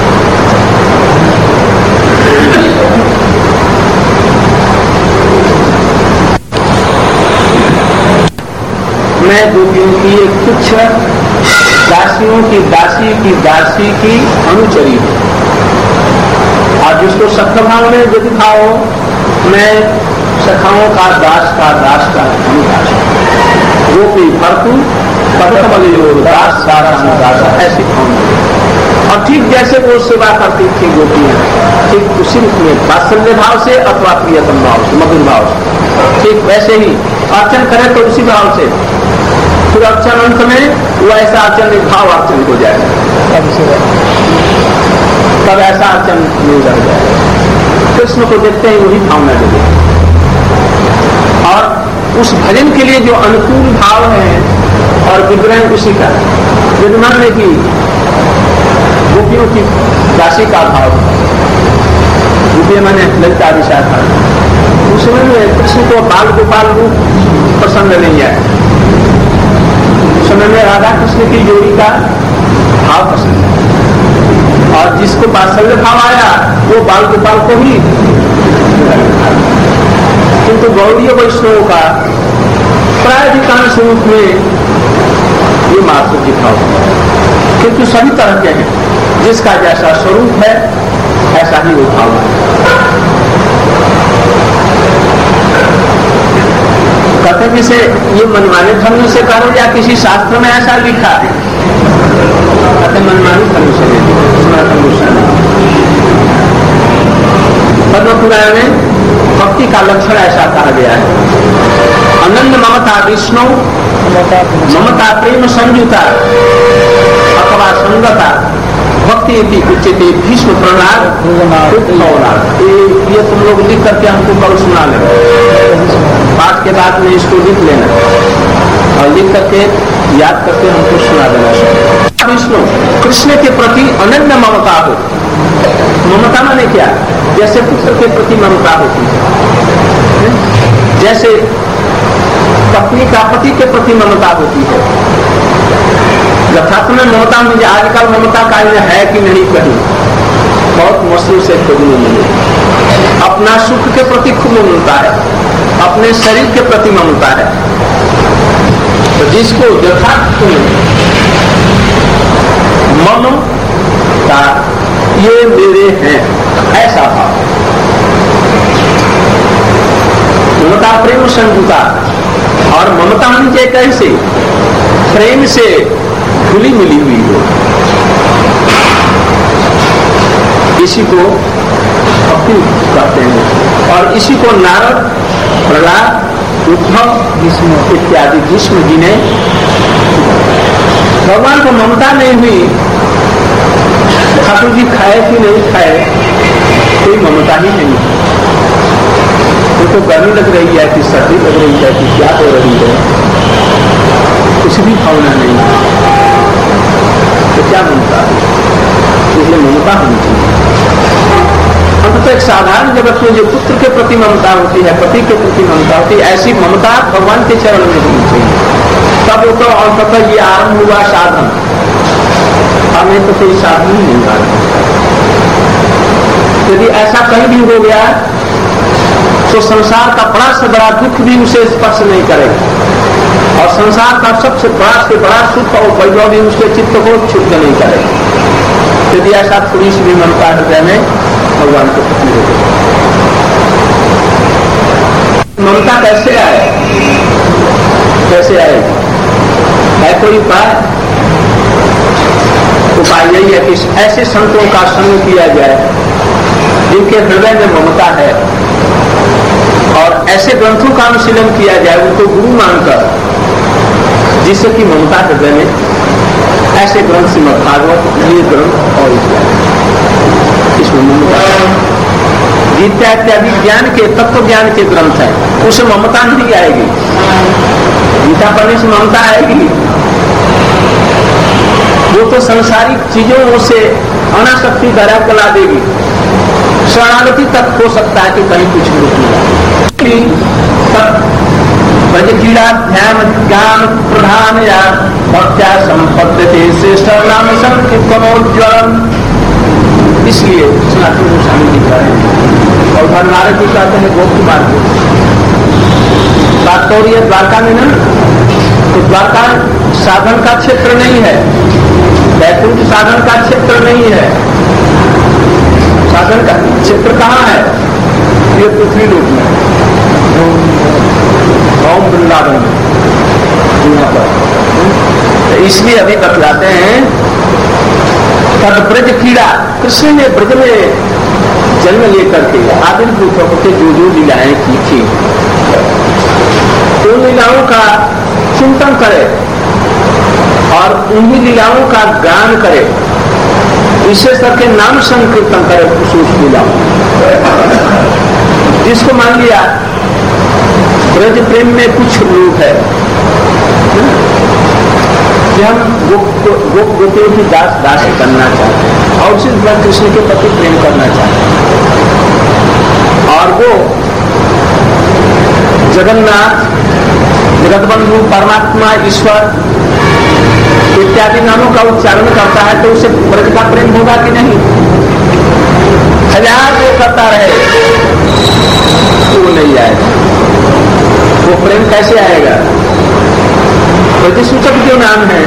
A: मैं गोपियों की एक तुच्छ दासियों की दासी की दासी की अनुचरी हूं और जिसको सख्त भाव में यदि भाव मैं सखाओं का दास का दास का दास गोपी भरतू पदकमल दास सारा दास ऐसी भावना। और ठीक जैसे वो सेवा करती थी गोपियां, ठीक उसी में वात्सल्य भाव से अथवा प्रियतम भाव से, मधुर भाव से, ठीक वैसे ही अर्चन करे तो उसी भाव से, फिर अर्चन अंत में वो ऐसा अर्चन भाव अर्चन हो जाएगा, तब ऐसा अर्चन नहीं रह जाएगा। कृष्ण को देखते ही वही भावना देते। और उस भजन के लिए जो अनुकूल भाव है और विग्रह उसी का विद्यमान में कि गोपियों की राशि का भाव, गोपियां मैंने ललिता विषय था, उस समय में कृष्ण को बाल गोपाल रूप प्रसन्न नहीं आया, उस समय में राधा कृष्ण की जोड़ी का भाव पसंद है। और जिसको वात्सल्य भाव आया वो बाल गोपाल को ही, किंतु गौड़ीय वैष्णव का प्राधिकांश रूप में ये मात्र की भाव, क्योंकि सभी तरह के हैं, जिसका जैसा स्वरूप है ऐसा ही वो भाव है। कहते हैं से ये मनमाने ढंग से करो या किसी शास्त्र में ऐसा लिखा है, कहते मनमानी ढंग से सनातन गोस्वामी पद्म पुराण में भक्ति का लक्षण ऐसा कहा गया है, अनन्य ममता विष्णु ममता प्रेम संयुता अथवा संगता भक्ति उच्चते भीष्म प्रहलाद ये, ये तुम लोग लिख करके हमको कल सुना लेना, पाठ के बाद में इसको लिख लेना और लिख करके याद करके हमको सुना देना। विष्णु कृष्ण के प्रति अनन्य ममता हो, ममता माने क्या, जैसे पुत्र के प्रति ममता होती है, जैसे पत्नी का पति के प्रति ममता होती है, यथार्थ में ममता मुझे आजकल ममता का है कि नहीं कहीं बहुत मुश्किल से खोजने मिले। अपना सुख के प्रति खूब ममता है, अपने शरीर के प्रति ममता है, तो जिसको यथार्थ ममता ये मेरे हैं ऐसा भाव, ममता प्रेम संयुता, और ममता मुझे कैसे प्रेम से घुली मिली हुई हो, इसी को भक्ति कहते हैं। और इसी को नारद प्रहलाद उद्धव भीष्म इत्यादि भीष्म जी ने, भगवान को ममता नहीं हुई, ठाकुर जी खाए कि नहीं खाए कोई ममता ही नहीं, उनको गर्मी लग रही है कि सर्दी लग रही है कि क्या हो रही है, कुछ भी भावना नहीं, तो क्या ममता, इसलिए ममता होनी चाहिए। अंत तो एक साधारण जगत में जो पुत्र के प्रति ममता होती है, पति के प्रति ममता होती है, ऐसी ममता भगवान के चरण में होनी चाहिए। तब वो तो अंततः ये आरंभ हुआ साधन, हमें तो कोई साधन ही नहीं आ। यदि ऐसा कहीं भी हो गया तो संसार का बड़ा से बड़ा दुख भी उसे स्पर्श नहीं करेगा, और संसार का सबसे बड़ा से बड़ा सुख और वैभव भी उसके चित्त को क्षुब्ध नहीं करेगा। यदि ऐसा थोड़ी सी भी ममता हृदय में भगवान को प्रति हो गई। ममता कैसे आए, कैसे आए, है कोई उपाय? उपाय यही है कि ऐसे संतों का संग किया जाए जिनके हृदय में ममता है, और ऐसे ग्रंथों का अनुशीलन किया जाए उनको गुरु मानकर, जिससे कि ममता हृदय में, ऐसे ग्रंथ श्रीमद् भागवत ये ग्रंथ और इसमें ममता, गीता इत्यादि ज्ञान के तत्व ज्ञान के ग्रंथ हैं, उसे ममता नहीं आएगी। गीता पढ़ने से ममता आएगी, वो तो संसारिक चीजों से अनासक्ति धारा कला देगी, शरणागति तक हो सकता है कि कहीं कुछ नहीं ब्रज क्रीड़ा ध्यान ज्ञान प्रधान या भक्त्या संपत्ति श्रेष्ठ नाम संज्वलन। इसलिए सनातन गोस्वामी जी कह रहे हैं, और भरनारद जी कहते हैं गोप की बात बात तो ये द्वारका में ना, तो द्वारका साधन का क्षेत्र नहीं है, वैकुंठ साधन का क्षेत्र नहीं है, शासन का क्षेत्र कहाँ है? ये पृथ्वी लोक में, ओम वृंदावन में, यहाँ पर। इसलिए अभी बतलाते हैं तब ब्रज क्रीड़ा, कृष्ण ने ब्रज में जन्म लेकर के आविर्भूत होकर जो जो लीलाएं की थी उन लीलाओं का चिंतन करे और उन्हीं लीलाओं का गान करे, विशेष करके नाम संकीर्तन करे उस लीलाओं। जिसको मान लिया ब्रज प्रेम में कुछ रूप है कि हम गोप गोपियों की दास दास करना चाहते हैं और उसी तरह कृष्ण के प्रति प्रेम करना चाहते हैं, और वो जगन्नाथ, जगतबंधु, परमात्मा, ईश्वर इत्यादि नामों का उच्चारण करता है तो उसे ब्रज का प्रेम होगा कि नहीं? हजार वो करता रहे तो वो नहीं आएगा। वो प्रेम कैसे आएगा? प्रतिसूचक जो नाम है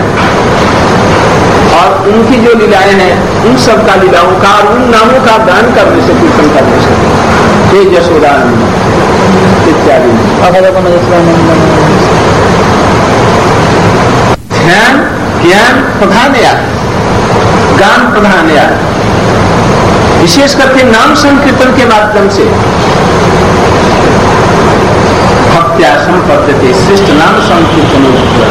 A: और उनकी जो लीलाएं हैं उन सब का लीलाओं का और उन नामों का गान करने से, कीर्तन करने से, हे यशोदा इत्यादि। ध्यान ज्ञान प्रधान या गान प्रधान या विशेष करके नाम संकीर्तन के माध्यम से भक्त्या संपद्यते श्रेष्ठ नाम संकीर्तन,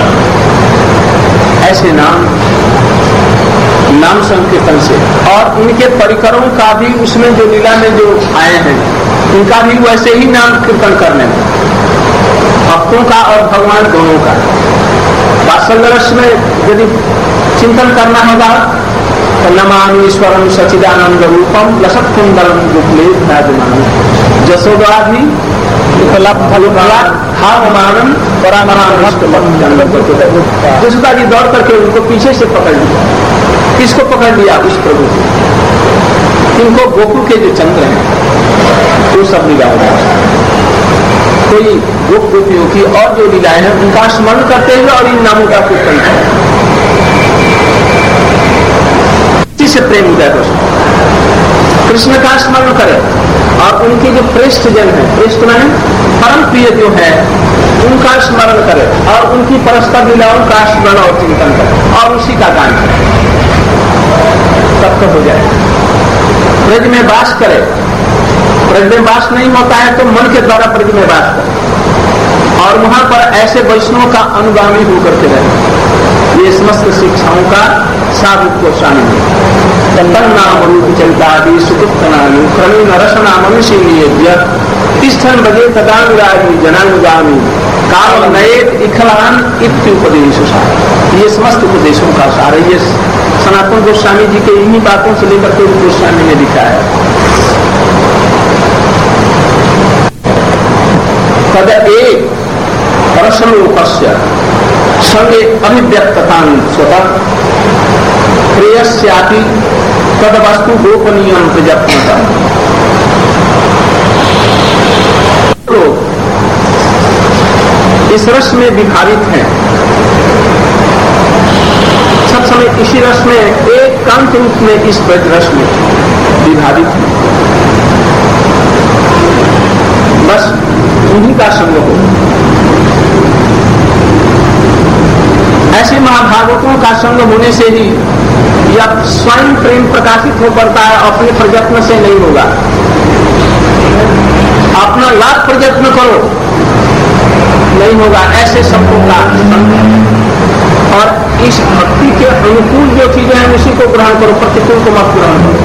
A: ऐसे नाम नाम संकीर्तन से और उनके परिकरों का भी उसमें जो लीला में जो आए हैं उनका भी वैसे ही नाम कीर्तन करने में, भक्तों का और भगवान दोनों का। वात्सल्य रस में यदि चिंतन करना होगा तो नमामि ईश्वरम सच्चिदानंद रूपम लसत कुंडलम रूपले विराजमान जसोदा भी जसोदा जी दौड़ करके उनको पीछे से पकड़ लिया। किसको पकड़ लिया? उस प्रभु को। इनको गोकुल के जो चंद्र हैं वो सब लीला होगा। कोई गोप गोपियों की और जो लीलाएं हैं उनका स्मरण करते हुए और इन नामों का कीर्तन करें, इसी से प्रेम उदय हो सकता। कृष्ण का स्मरण करें और उनके जो श्रेष्ठ जन है, श्रेष्ठ माने परम प्रिय जो है उनका स्मरण करें और उनकी परस्पर लीलाओं का स्मरण और चिंतन करें और उसी का गान करें, तब तो हो जाए। ब्रज में वास करे, ब्रज में वास नहीं होता है तो मन के द्वारा ब्रज में वास करे और वहां पर ऐसे वैष्णव का अनुगामी होकर के रहे। ये समस्त शिक्षाओं का साधुत्व को शामिल है। नाम रूप चरितादि सुकृतनामी क्रमीण रसना मनुष्य तिष्ठन बजे तदानुरागी जनानुगामी काल नयेत इखलान इत्युपदेश सार। ये समस्त उपदेशों का सार है। ये सनातन गोस्वामी जी के इन्हीं बातों से लेकर के गोस्वामी ने लिखा है। तद एक परशलोकस्य संगे अभिव्यक्ततान स्वतः प्रेयस्यापि तद वस्तु गोपनीयम प्रजप्यता। लोग इस रस में विभाजित हैं, सब समय इसी रस में एक कांत रूप में इस ब्रज रस में विभाजित हैं। बस उन्हीं का संग हो। ऐसे महाभागवतों का संग होने से ही या स्वयं प्रेम प्रकाशित हो पड़ता है, अपने प्रयत्न से नहीं होगा। अपना लाभ प्रयत्न करो नहीं होगा, ऐसे सबको का संग। और इस भक्ति के अनुकूल जो चीजें हैं उसी को ग्रहण करो, प्रतिकूल को मत ग्रहण करो।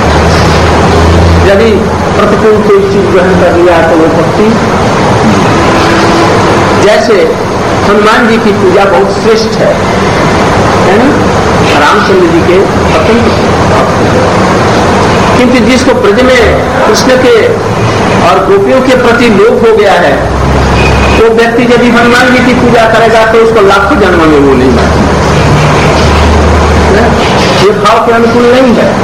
A: यदि प्रतिकूल कोई चीज ग्रहण कर लिया तो वो भक्ति, जैसे हनुमान जी की पूजा बहुत श्रेष्ठ है, है ना? रामचंद्र जी के पत्नी, किंतु जिसको ब्रज में कृष्ण के और गोपियों के प्रति लोभ हो गया है, वो व्यक्ति यदि हनुमान जी की पूजा करेगा तो उसको लाखों जन्म में वो नहीं मानेगा। ये भाव के अनुकूल नहीं है।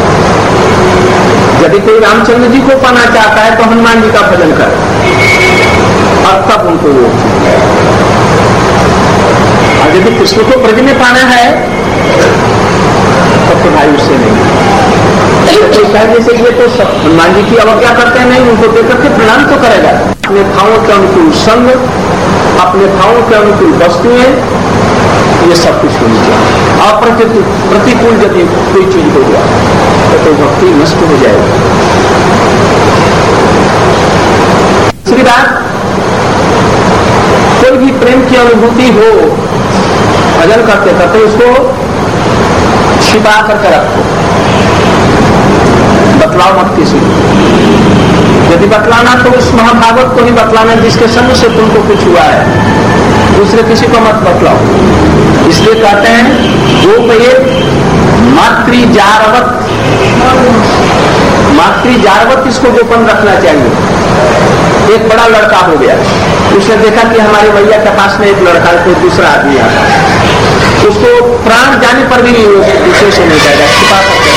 A: यदि कोई रामचंद्र जी को पाना चाहता है तो हनुमान जी का भजन करे और तब उनको वो। और यदि कृष्ण को ब्रज में पाना है तो, तो भाई उससे नहीं। कोई कहे जैसे ये तो हनुमान जी की अवज्ञा करते हैं, नहीं, उनको देख करके प्रणाम तो करेगा। अपने भावों के अनुकूल संग, अपने भावों के अनुकूल वस्तुएं, ये सब कुछ होनी चाहिए। और प्रतिकूल यदि कोई चीज हो गया तो भक्ति नष्ट हो जाएगी। दूसरी बात, कोई भी प्रेम की अनुभूति हो, भजन करते करते उसको छिपा करके रखो, बतलाओ मत किसी को। यदि बतलाना तो उस महाभागवत को ही बतलाना जिसके संग से तुमको कुछ हुआ है, दूसरे किसी को मत बतलाओ। इसलिए कहते हैं गोपये मातृजारवत, मातृजारवत इसको गोपन रखना चाहिए। एक बड़ा लड़का हो गया, उसने देखा कि हमारे भैया के पास में एक लड़का कोई दूसरा आदमी आता है, उसको प्राण जाने पर भी दूसरे से नहीं जाएगा, छिपा सकते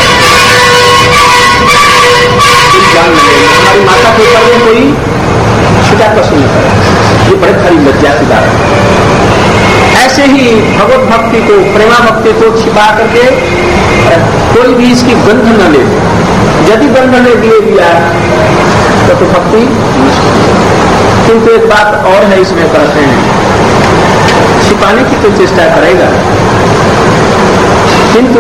A: हमारी माता के ऊपर में कोई छिटा कसूर नहीं करेगा। ये बड़े खरी लज्जा की बात है। ऐसे ही भगवत भक्ति को, प्रेमा भक्ति को छिपा करके कोई भी इसकी गंध न ले। यदि गंध ने दिए दिया तो, तो भक्ति। किंतु एक बात और है इसमें कहते हैं, छिपाने की तो चेष्टा करेगा, किंतु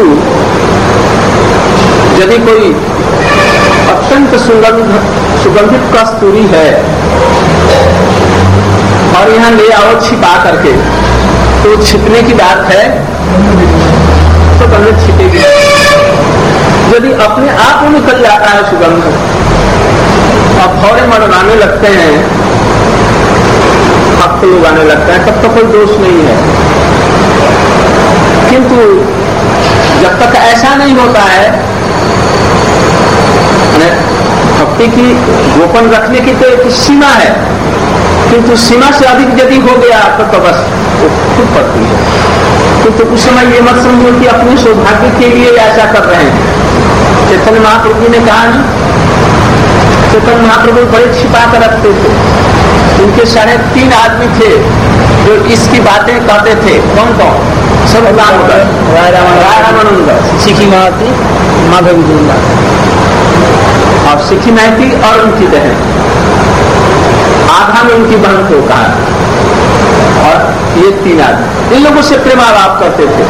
A: यदि कोई अत्यंत सुगंध सुगंधित कस्तूरी है और यहां ले आओ छिपा करके, तो छिपने की बात है तो गंध छिपेगी। यदि अपने आप में निकल जाता है सुगंध और फौरे मरवाने लगते हैं, भक्त लोग आने लगता है, तब तो कोई दोष नहीं है। किंतु जब तक ऐसा नहीं होता है, भक्ति की गोपन रखने की तो एक सीमा है, किंतु सीमा से अधिक यदि हो गया तो, तो बस वो खुद पड़ती है। किंतु तो उस समय ये मत समझो कि अपने सौभाग्य के लिए ऐसा कर रहे हैं। चैतन्य महाप्रभु जी ने कहा ना, चैतन्य महाप्रभु बड़े छिपा कर रखते थे। उनके साढ़े तीन आदमी थे जो इसकी बातें कहते थे। कौन कौन? सब राय रामानंद,
B: सिखी महाती, माधवी जिंदा
A: और सिखी महती और उनकी बहन, आधा में उनकी बहन को कहा, और ये तीन आदमी इन लोगों से प्रेमालाप करते थे।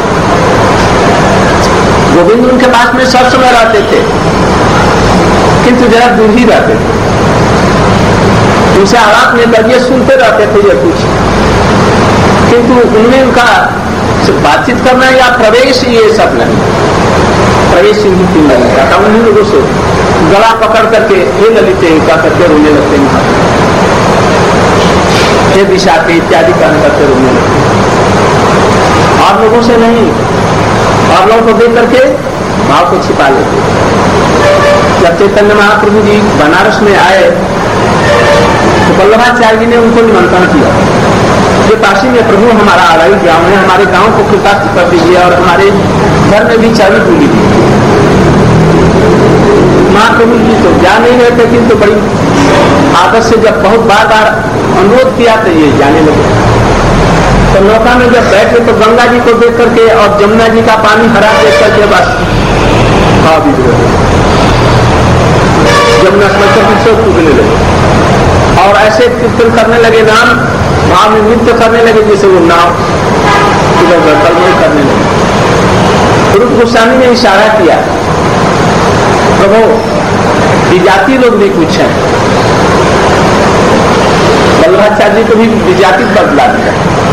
A: गोविंद उनके पास में सब समय रहते थे, किंतु जरा दूर ही रहते थे। उनसे आलाप में लगे सुनते रहते थे ये कुछ, किंतु उनमें उनका बातचीत करना या प्रवेश ये सब नहीं, प्रवेश ही नहीं करता। उन्हीं लोगों से गला पकड़ करके हे ललिते का करके रोने लगते हैं, हे दिशा के इत्यादि कहने करके रोने लगते। और लोगों से नहीं, और लोगों को देख करके भाव को छिपा लेते। जब चैतन्य महाप्रभु जी बनारस में आए तो वल्लभाचार्य जी ने उनको निमंत्रण किया, ये काशी में प्रभु हमारा आड़ाई गांव है, हमारे गांव को कृतार्थ कर दीजिए और हमारे घर में भी चाबी भूली थी। महाप्रभु जी तो जा नहीं रहे थे, किंतु बड़ी आदत से जब बहुत बार बार अनुरोध किया तो ये जाने लगे। तो नौका में जब बैठे तो गंगा जी को देख करके और जमुना जी का पानी हरा देख करके बस भाव भी जमुना से कूदने लगे और ऐसे कीर्तन करने लगे, नाम भाव में नृत्य करने लगे जैसे वो नाव इधर उधर कलमल करने लगे। रूप गोस्वामी ने इशारा किया, प्रभु विजाति लोग भी कुछ है। वल्लभाचार्य जी को भी विजाति बदला दिया।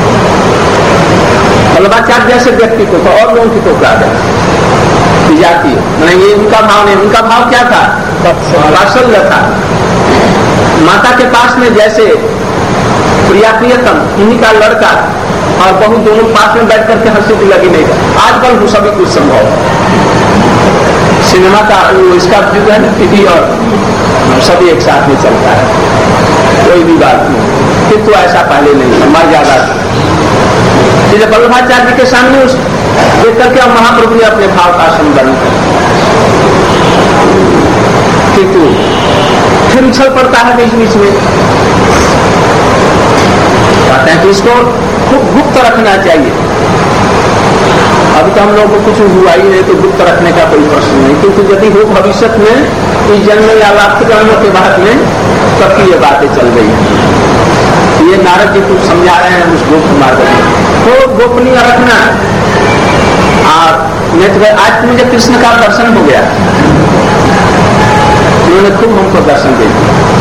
A: वल्लभाचार्य जैसे व्यक्ति को तो और लोगों की तो क्या विजाति मैंने ये उनका भाव नहीं। उनका भाव क्या था? वात्सल्य था। माता के पास में जैसे प्रिया प्रियतम इन्हीं का लड़का और बहू दोनों पास में बैठ करके हंसी भी लगी नहीं था। आजकल वो सभी कुछ संभव सिनेमा का इसका युग है, टीवी और सभी एक साथ में चलता है, कोई भी बात नहीं। किंतु तो ऐसा पहले नहीं था, मर्यादा जैसे वल्लभाचार्य जी के सामने उस देख करके महाप्रभु ने अपने भाव का संबंध किंतु फिर उछल पड़ता है बीच बीच में। कहते हैं कि इसको खूब गुप्त रखना चाहिए। अभी तो हम लोगों को कुछ हुआ ही नहीं तो गुप्त रखने का कोई प्रश्न नहीं, क्योंकि यदि हो भविष्य में इस जन्म या लाख जन्मों के बाद में तब की ये बातें चल रही है। ये नारद जी कुछ समझा रहे हैं उस गुप्त मार्ग में, तो गोपनीय रखना। और आज मुझे कृष्ण का दर्शन हो गया, उन्होंने खूब हमको दर्शन दे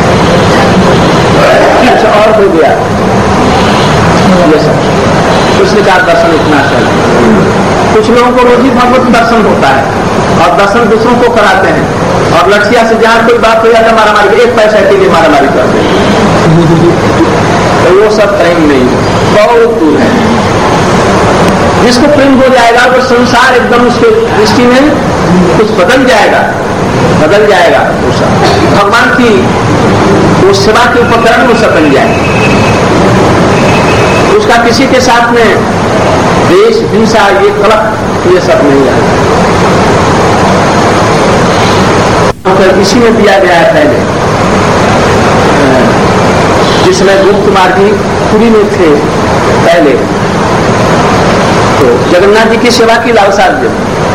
A: दिया, कुछ और हो गया ये सब। कृष्ण का दर्शन इतना चाहिए। कुछ लोगों को रोज ही भगवत दर्शन होता है और दर्शन दूसरों को कराते हैं, और लड़कियां से जहां कोई बात हो जाता है मारा मारी, एक पैसा के लिए मारा मारी करते हैं, तो वो सब प्रेम नहीं, बहुत दूर है। जिसको प्रेम हो जाएगा वो संसार एकदम उसके दृष्टि में कुछ बदल जाएगा, बदल जाएगा। वो सब भगवान की वो सेवा के उपकरण वो सब बन जाए। उसका किसी के साथ में देश हिंसा ये कलह ये सब नहीं आएगा। तो इसी में दिया गया है पहले, जिसमें गुप्त कुमार जी पुरी में थे पहले, तो जगन्नाथ जी की सेवा की लालसा जो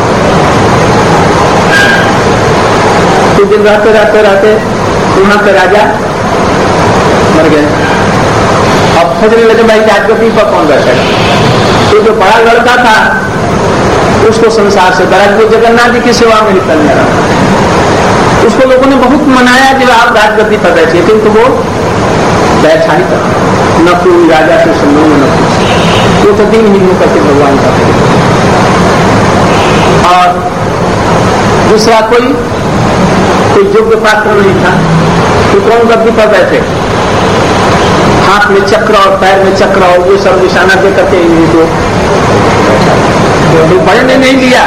A: कुछ दिन रहते रहते रहते वहां के राजा मर गए। अब खोजने लगे भाई राजगद्दी पर कौन बैठेगा, तो जो बड़ा लड़का था उसको संसार से डरा, जो जगन्नाथ जी की सेवा में निकलने लगा। उसको लोगों ने बहुत मनाया कि आप राजगद्दी पर बैठिए, किंतु वो बैठा ही था, न कोई राजा से संबंध न कुछ, वो तो दिन ही करके भगवान का। और दूसरा कोई कोई योग्य पात्र नहीं था, तो कौन गद्दी पर बैठे, हाथ में चक्र और पैर में चक्र और ये सब निशाना दे करके इनको तो बड़े ने नहीं लिया,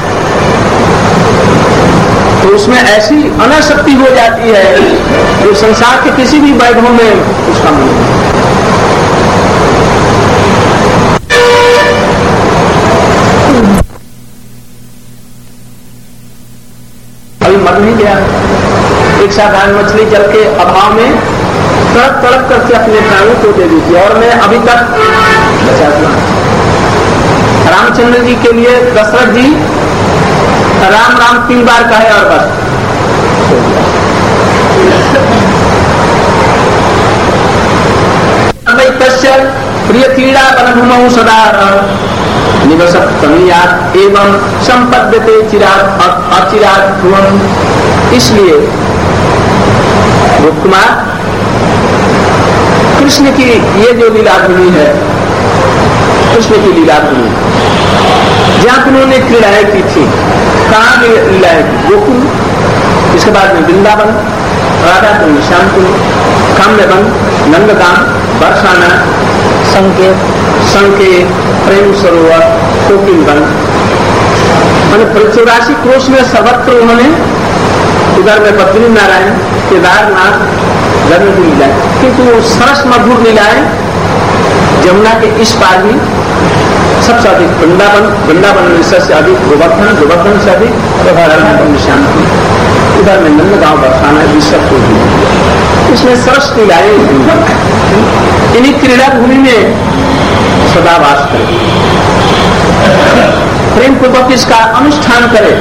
A: तो उसमें ऐसी अनासक्ति हो जाती है जो संसार के किसी भी वैभव में उसका मन नहीं। अभी मर नहीं गया, एक साधारण मछली जल के अभाव में तड़प तड़प करके अपने प्राणों को दे दी थी, और मैं अभी तक बचा। रामचंद्र जी के लिए दशरथ जी राम राम तीन बार कहे और बस प्रिय क्रीड़ा वनभूमौ सदा निवसत तमीयात एवं संपद्यते चिराग अचिराग ध्रुवम। इसलिए गुप्त कुमार कृष्ण की ये जो लीला भूमि है, कृष्ण की लीला भूमि जहां उन्होंने क्रीड़ाएं की थी, कहाँ लीलाएं की, गोकुल, इसके बाद में वृंदावन, राधा कुंड, श्याम कुंड, काम्यवन, नंदगाम, बरसाना, संकेत संकेत प्रेम सरोवर, कोकिलवन, मैंने चौरासी क्रोश में सर्वत्र उन्होंने, उधर में बद्री नारायण, केदारनाथ, घर में भी लीलाएं, किंतु सरस मधुर लीलाएं जमुना के इस पार भी सबसे अधिक वृंदावन, वृंदावन में सबसे अधिक गोवर्धन, गोवर्धन से अधिक शांति, उधर में नंदगांव बरसाना, ये सब को भी इसमें सरस लीलाएं। इन्हीं क्रीड़ा भूमि में सदा वास करे, प्रेम पूर्वक इसका अनुष्ठान करे,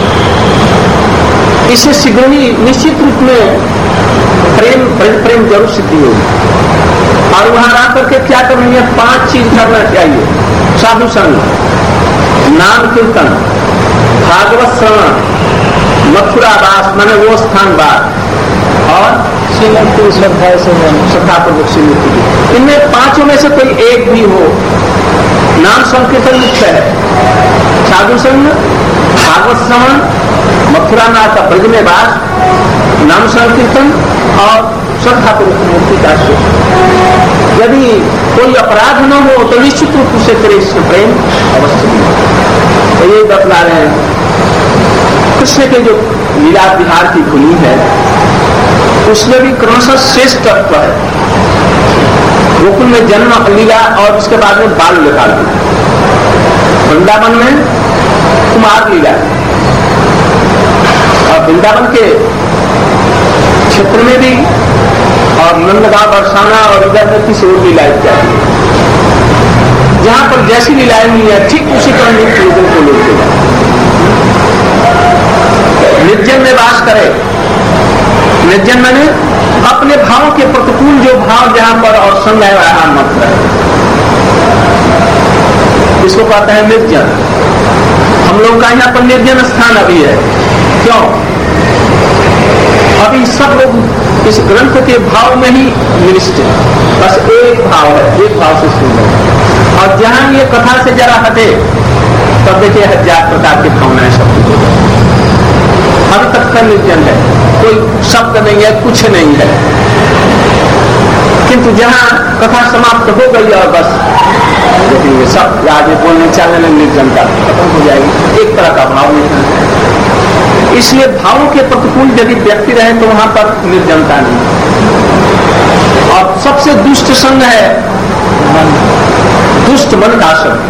A: इससे शीघ्रही निश्चित रूप में प्रेम प्रेम जरूर सिद्धि होगी। और वहां रह करके क्या करनी है, पांच चीज करना चाहिए, साधु संग, नाम कीर्तन, भागवत श्रवण, मथुरा वास माने वो स्थान वास, और श्रीमती श्रद्धा से श्रद्धापूर्वक श्रीमती। इनमें पांचों में से कोई एक भी हो, नाम संकीर्तन मुख्य है, साधु संग, भागवत श्रवण, मथुरा नाथ का ब्रज में वास, नाम संकीर्तन और श्रद्धापूर्वक मूर्ति का शोध। यदि कोई अपराध न हो तो निश्चित रूप से कृष्ण प्रेम अवश्य मिले। तो ये बतला रहे हैं कृष्ण के जो लीला विहार की भूमि है उसमें भी क्रमशः श्रेष्ठ तत्व है। गोकुल में जन्म लीला और उसके बाद में बाल लीला, वृंदावन में कुमार लीला, और वृंदावन के क्षेत्र में भी, और नंदगांव बरसाना और इधर में किसी और लीला इत्यादि। जहां पर जैसी लीलाएं हुई है ठीक उसी तरह नित्य लोगों को लेते जाए। निर्जन में वास करे, निर्जन मैंने अपने भावों के प्रतिकूल जो भाव जहां पर और संग है वहां मत रहे, इसको कहते हैं निर्जन। हम लोग का यहाँ पर निर्जन स्थान अभी है, क्यों? अभी सब लोग इस ग्रंथ के भाव में ही निविष्ट है, बस एक भाव है, एक भाव से सुन रहे। और जहां ये कथा से जरा हटे तब देखिए हजार प्रकार की भावनाएं शब्द हो जाए। अभी तक का निर्जन है, कोई शब्द नहीं है, कुछ नहीं है, किंतु जहां कथा समाप्त हो गई और बस देखेंगे सब आगे बोलने चलने में निर्जनता खत्म हो जाएगी, एक तरह का भाव नहीं है। इसलिए भावों के प्रतिकूल यदि व्यक्ति रहे तो वहां पर निर्जनता नहीं। और सबसे दुष्ट संग है दुष्ट मन का संग।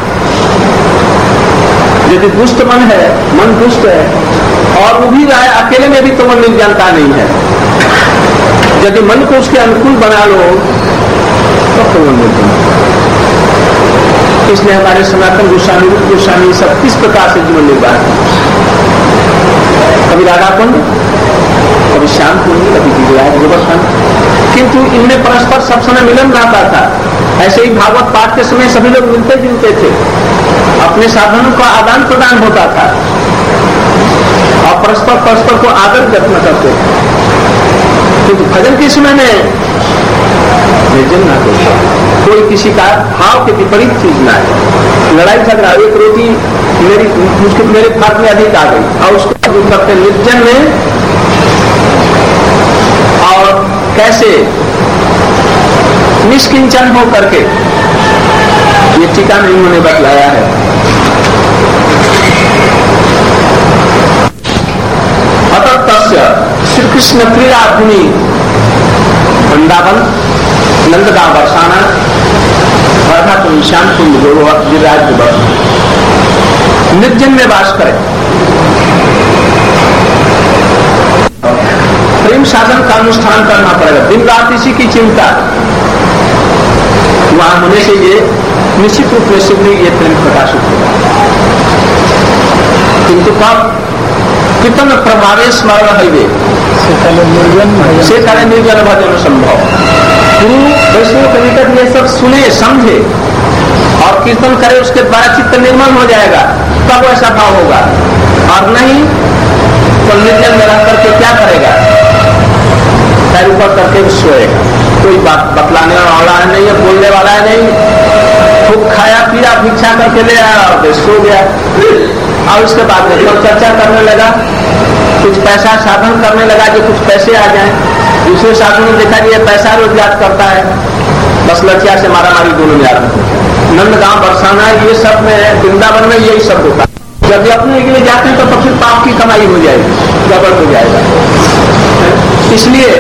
A: यदि दुष्ट मन है, मन दुष्ट है और वो भी रहा है अकेले में भी तो वो निर्जनता नहीं है। यदि मन को उसके अनुकूल बना लो तो वो निर्जनता। इसलिए हमारे सनातन गोस्वामी गोस्वामी सब किस प्रकार से जीवन निर्वाह है, कभी राधा कुंड, कभी श्याम कुंड, कभी गिरिराज गोवर्धन, किंतु इनमें परस्पर सब समय मिलन रहता था। ऐसे ही भागवत पाठ के समय सभी लोग मिलते जुलते थे, अपने साधनों का आदान प्रदान होता था और परस्पर परस्पर को आदर व्यक्त करते थे। किंतु भजन के समय में निर्जन ना हो, कोई किसी का भाव के विपरीत चीज ना है। लड़ाई झगड़ा, एक रोटी मेरी मुश्किल मेरे हाथ में अधिक आ गई और उसको दूर करते निर्जन में। और कैसे निष्किंचन हो करके, ये टीका नहीं उन्होंने बतलाया है। अतः तस्य श्री कृष्ण क्रीड़ा भूमि वृंदावन नंदगांव बरसाना राधा कुंड श्याम कुंड गिरिराज गोवर्धन निर्जन में वास करे। प्रेम साधन का अनुष्ठान करना पड़ेगा, दिन रात इसी की चिंता। वहां होने से ये निश्चित रूप में शीघ्र ये प्रेम प्रकाशित होगा। किंतु कब कितन प्रभावे स्मरण है वे से करे निर्जन भजन संभव। गुरु वैष्णव के निकट ये सब सुने समझे और कीर्तन करे, उसके द्वारा चित्त निर्मल हो जाएगा, तब ऐसा भाव होगा। और नहीं तो निर्जन में रह करके क्या करेगा, पैर ऊपर करके सोएगा, कोई बात बतलाने वाला है नहीं है, बोलने वाला है नहीं, खूब खाया पिया भिक्षा करके ले आया और सो गया। और उसके बाद में तो चर्चा करने लगा, कुछ पैसा साधन करने लगा जो कुछ पैसे आ जाए। दूसरे साधन ने देखा कि ये पैसा रोजगार करता है, बस लड़किया से मारा मारी दोनों में आरंभ हो जाए। नंदगांव बरसाना ये सब में, वृंदावन में यही सब होता है। जब अपने के लिए जाते हैं तो, तो फिर पाप की कमाई हो जाएगी, गड़बड़ हो जाएगा। इसलिए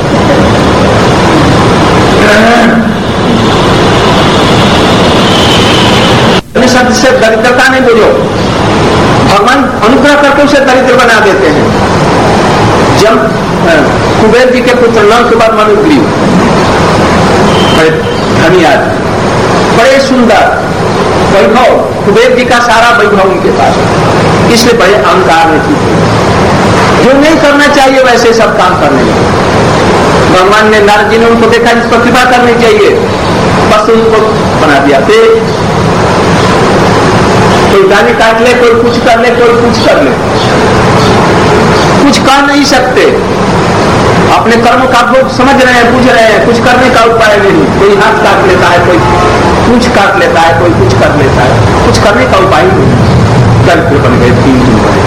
A: शब्द से दरिद्रता नहीं बोलो, भगवान अनुग्रह करके उसे दरिद्र बना देते हैं। जब कुबेर जी के पुत्र नल के बाद मनुग्रीव बड़े धनी आदमी, बड़े सुंदर वैभव, कुबेर जी का सारा वैभव उनके पास, इसलिए बड़े अहंकार में थी। जो नहीं करना चाहिए वैसे सब काम करने लगे। भगवान ने नारद जी ने उनको देखा जिस पर कृपा करनी चाहिए, बस उनको बना दिया। कोई दानी काट ले, कोई कुछ कर ले, कोई कुछ कर ले, कुछ कर नहीं सकते। अपने कर्म का भोग समझ रहे हैं, बुझ रहे हैं, कुछ करने का उपाय नहीं। कोई हाथ काट लेता है, कोई कुछ काट लेता है, कोई कुछ कर लेता है, कुछ करने का उपाय नहीं। दरिद्र बन गए, तीन दिन बने।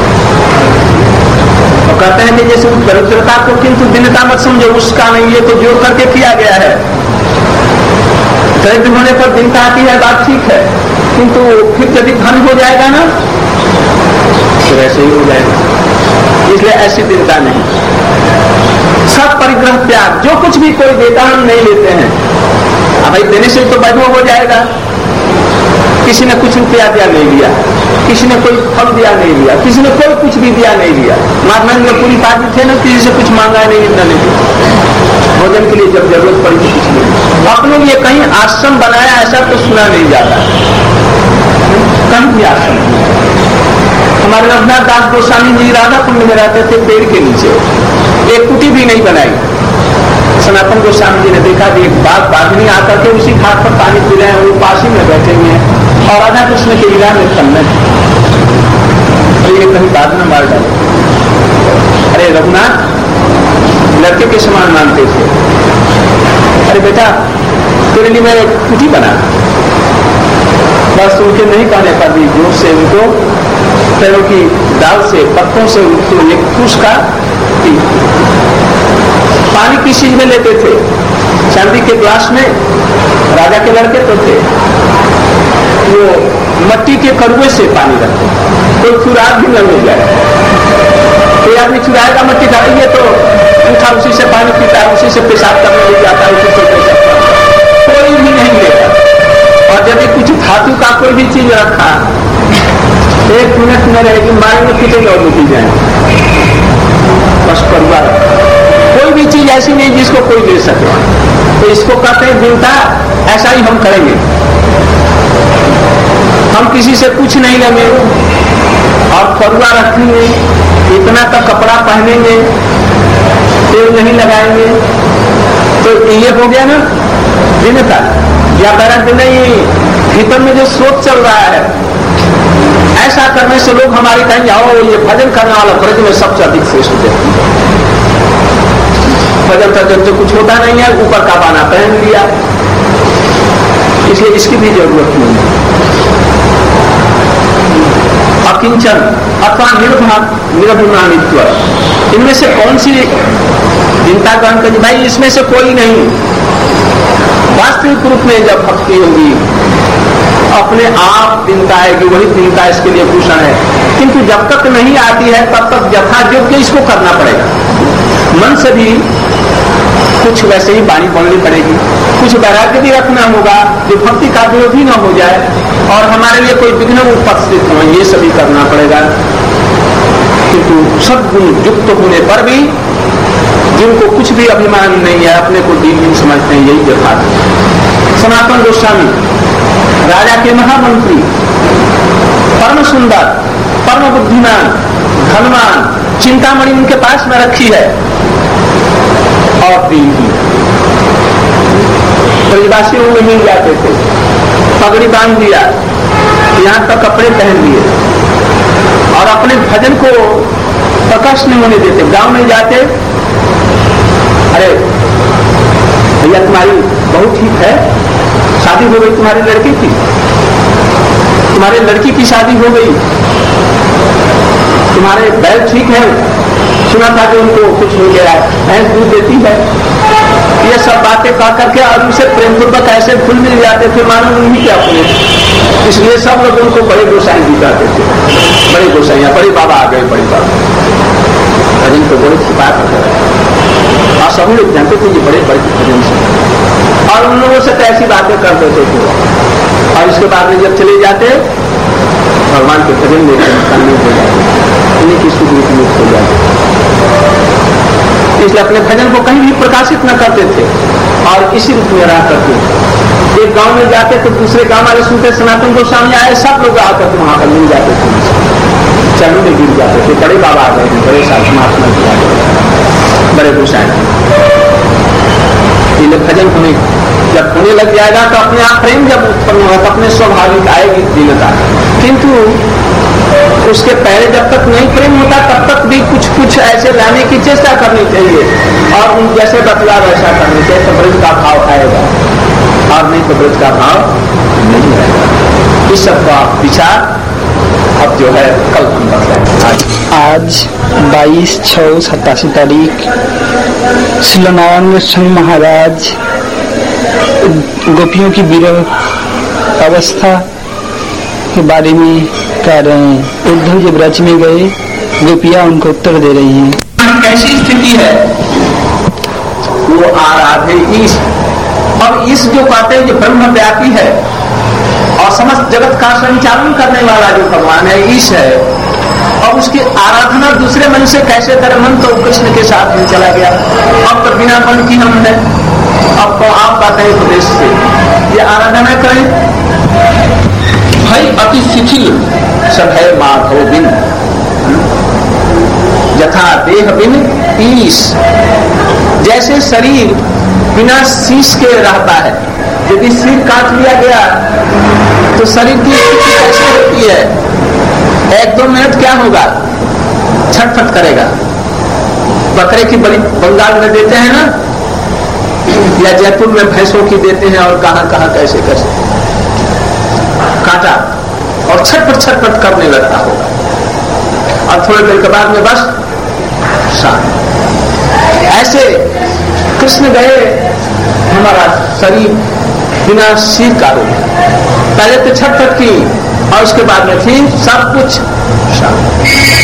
A: तो कहते हैं कि जैसे दरिद्रता को किंतु दीनता मत समझो, उसका नहीं, ये तो जोड़ करके किया गया है। दरिद्र होने पर दीनता आती है, बात ठीक है, किंतु फिर यदि धन हो जाएगा ना तो ऐसे ही हो जाएगा। इसलिए ऐसी दीनता नहीं। सब परिग्रह त्याग, जो कुछ भी कोई देता हम नहीं लेते हैं। अब भाई देने से तो वैभव हो जाएगा। किसी ने कुछ रुपया दिया नहीं लिया, किसी ने कोई फल दिया नहीं लिया, किसी ने कोई कुछ भी दिया नहीं लिया। महात्मा जी पूरी बात थे ना, किसी से कुछ मांगा नहीं, इतना नहीं। भोजन के लिए जब जरूरत पड़ी तो कुछ नहीं। अपने लिए कहीं आश्रम बनाया ऐसा तो सुना नहीं जाता, कहीं भी आश्रम। हमारे रघुनाथ दास गोस्वामी जी राधा कुंड में रहते थे, पेड़ के नीचे, एक कुटी भी नहीं बनाई। सनातन गोस्वामी जी ने देखा कि एक बाघ बाघनी आकर के उसी घाट पर पानी पी रहे हैं, वो पासी में बैठे हुए हैं और राधा कृष्ण के लीला में तन्मय है, तो ये कहीं बाघ में मार डाले। अरे रघुनाथ लड़के के समान मानते थे, अरे बेटा तेरे लिए मैं एक कुटी बना। बस उनके नहीं कहने पर भी जोर से उनको पेड़ों की डाल से पत्तों से उनको एक फूस का पानी किस चीज में लेते थे, चांदी के ग्लास में। राजा के लड़के तो थे, वो मट्टी के कड़ुए से पानी रखते, कोई चुराग भी न मिल जाए। कोई आदमी चुराएगा मट्टी डालेंगे तो उठा उसी से पानी पीता है, उसी से पेशाब करने लग जाता है, उसी से पेशाब, कोई भी नहीं लेगा। और यदि कुछ धातु का कोई भी चीज रखा, एक मिनट में रहेगी, मारेंगे पीटेंगे और लुटी जाएंगे। बस परिवार कोई भी चीज ऐसी नहीं जिसको कोई दे सके, तो इसको कहते हैं दीनता। ऐसा ही हम करेंगे, हम किसी से कुछ नहीं लेंगे और फरुआ रखेंगे, इतना का कपड़ा पहनेंगे, तेल नहीं लगाएंगे, तो ये हो गया ना दीनता। या बैराग नहीं, भीतर में जो स्रोत चल रहा है, ऐसा करने से लोग हमारी कहेंगे आओ ये भजन करने वाला ब्रज में सबसे अधिक श्रेष्ठ व्यक्ति। भजन भजन तो कुछ होता नहीं है, ऊपर का बाना पहन लिया, इसलिए इसकी भी जरूरत नहीं है। अकिंचन अथवा निर्भाग निर्भुनानित्व, इनमें से कौन सी चिंता ग्रहण करें? भाई इसमें से कोई नहीं। वास्तविक रूप में जब भक्ति होगी अपने आप चिंता आएगी, वही चिंता इसके लिए भूषण है। किंतु जब तक नहीं आती है तब तक यथा योग्य इसको करना पड़ेगा। मन से भी कुछ वैसे ही वाणी बोलनी पड़ेगी, कुछ वैराग्य भी रखना होगा जो भक्ति का विरोधी न हो जाए और हमारे लिए कोई विघ्न उपस्थित हो, ये सभी करना पड़ेगा। किंतु सद्गुण युक्त होने पर भी जिनको कुछ भी अभिमान नहीं है, अपने को दीन समझते हैं, यही यथार्थ। सनातन गोस्वामी राजा के महामंत्री, परम सुंदर, परम बुद्धिमान, धनवान, चिंतामणि उनके पास में रखी है और दीन ही ब्रजवासियों में मिल जाते थे, पगड़ी बांध दिया, यहाँ तक कपड़े पहन लिए और अपने भजन को प्रकाश नहीं होने देते। गांव में जाते, अरे भैया तुम्हारी बहू ठीक है, शादी हो गई तुम्हारी लड़की की, तुम्हारे लड़की की शादी हो गई, तुम्हारे बैल ठीक है, सुना था कि उनको कुछ हो गया, भैंस दूध देती है। ये सब बातें कह करके और उनसे प्रेम पूर्वक ऐसे फूल मिल जाते थे मानो उन्हीं के अपने। इसलिए सब लोग उनको बड़े गोसाई जी कहते थे, बड़े गोसाइया, बड़े बाबा आ गए, बड़े बाबा। भजन को बड़े छिपा कर और सभी लोग जानते थे ये बड़े बड़े भजन से, और उन लोगों से तो ऐसी बातें कर देते थे। और इसके बाद में जब चले जाते भगवान के भजन में करने हो जाते, उन्हीं की सुख मुक्त हो जाते। इसलिए अपने भजन को कहीं भी प्रकाशित न करते थे और इसी रूप में रहा करते थे। एक गांव में जाते तो दूसरे गांव वाले सुनते सनातन गोस्वामी आए, सब लोग आकर वहां पर मिल जाते थे, चरणों में गिर जाते थे। बड़े बाबा आ गए, बड़े साधु महात्मा आ गए, बड़े गोसाई। ये भजन होने जब होने लग जाएगा तो अपने आप प्रेम जब उत्पन्न होगा तो अपने स्वाभाविक आएगी दीनता। किंतु उसके पहले जब तक नहीं प्रेम होता तब तक भी कुछ कुछ ऐसे लाने की चेष्टा करनी चाहिए और उन जैसे बतला वैसा करनी चाहिए तो ब्रज का भाव आएगा, और नहीं तो ब्रज का भाव नहीं आएगा। इस सब का विचार अब जो है कल हम बताएंगे।
B: आज बाईस छः सत्तासी तारीख श्री नारायण गोस्वामी महाराज गोपियों की विरह अवस्था के बारे में कह रहे हैं। उद्धव जी ब्रज में गए, गोपियां उनको उत्तर दे रही हैं।
A: कैसी स्थिति है? वो आराधे ईश, और ईश जो कहते हैं जो ब्रह्म व्यापी है और समस्त जगत का संचालन करने वाला जो भगवान है ईश है, और उसकी आराधना दूसरे मन से कैसे करें, मन तो कृष्ण के साथ में चला गया। अब तो बिना मन की हम है, अब तो आप बातें उपदेश से ये आराधना करें। भाई अति शिथिल सब है माधव बिन, यथा देह बिन ईश, जैसे शरीर बिना शीश के रहता है। यदि सिर काट लिया गया तो शरीर की स्थिति कैसे होती है, एक दो मिनट क्या होगा, छटपट करेगा। बकरे की बलि बंगाल में देते हैं ना, या जयपुर में भैंसों की देते हैं, और कहां कहां कैसे कैसे काटा और छटपट छटपट करने लगता होगा, और थोड़ी देर के बाद में बस शांत। ऐसे कृष्ण गए, हमारा शरीर बिना सिर का रोग, पहले तो छटपट की और उसके बाद में फिर सब कुछ शांत।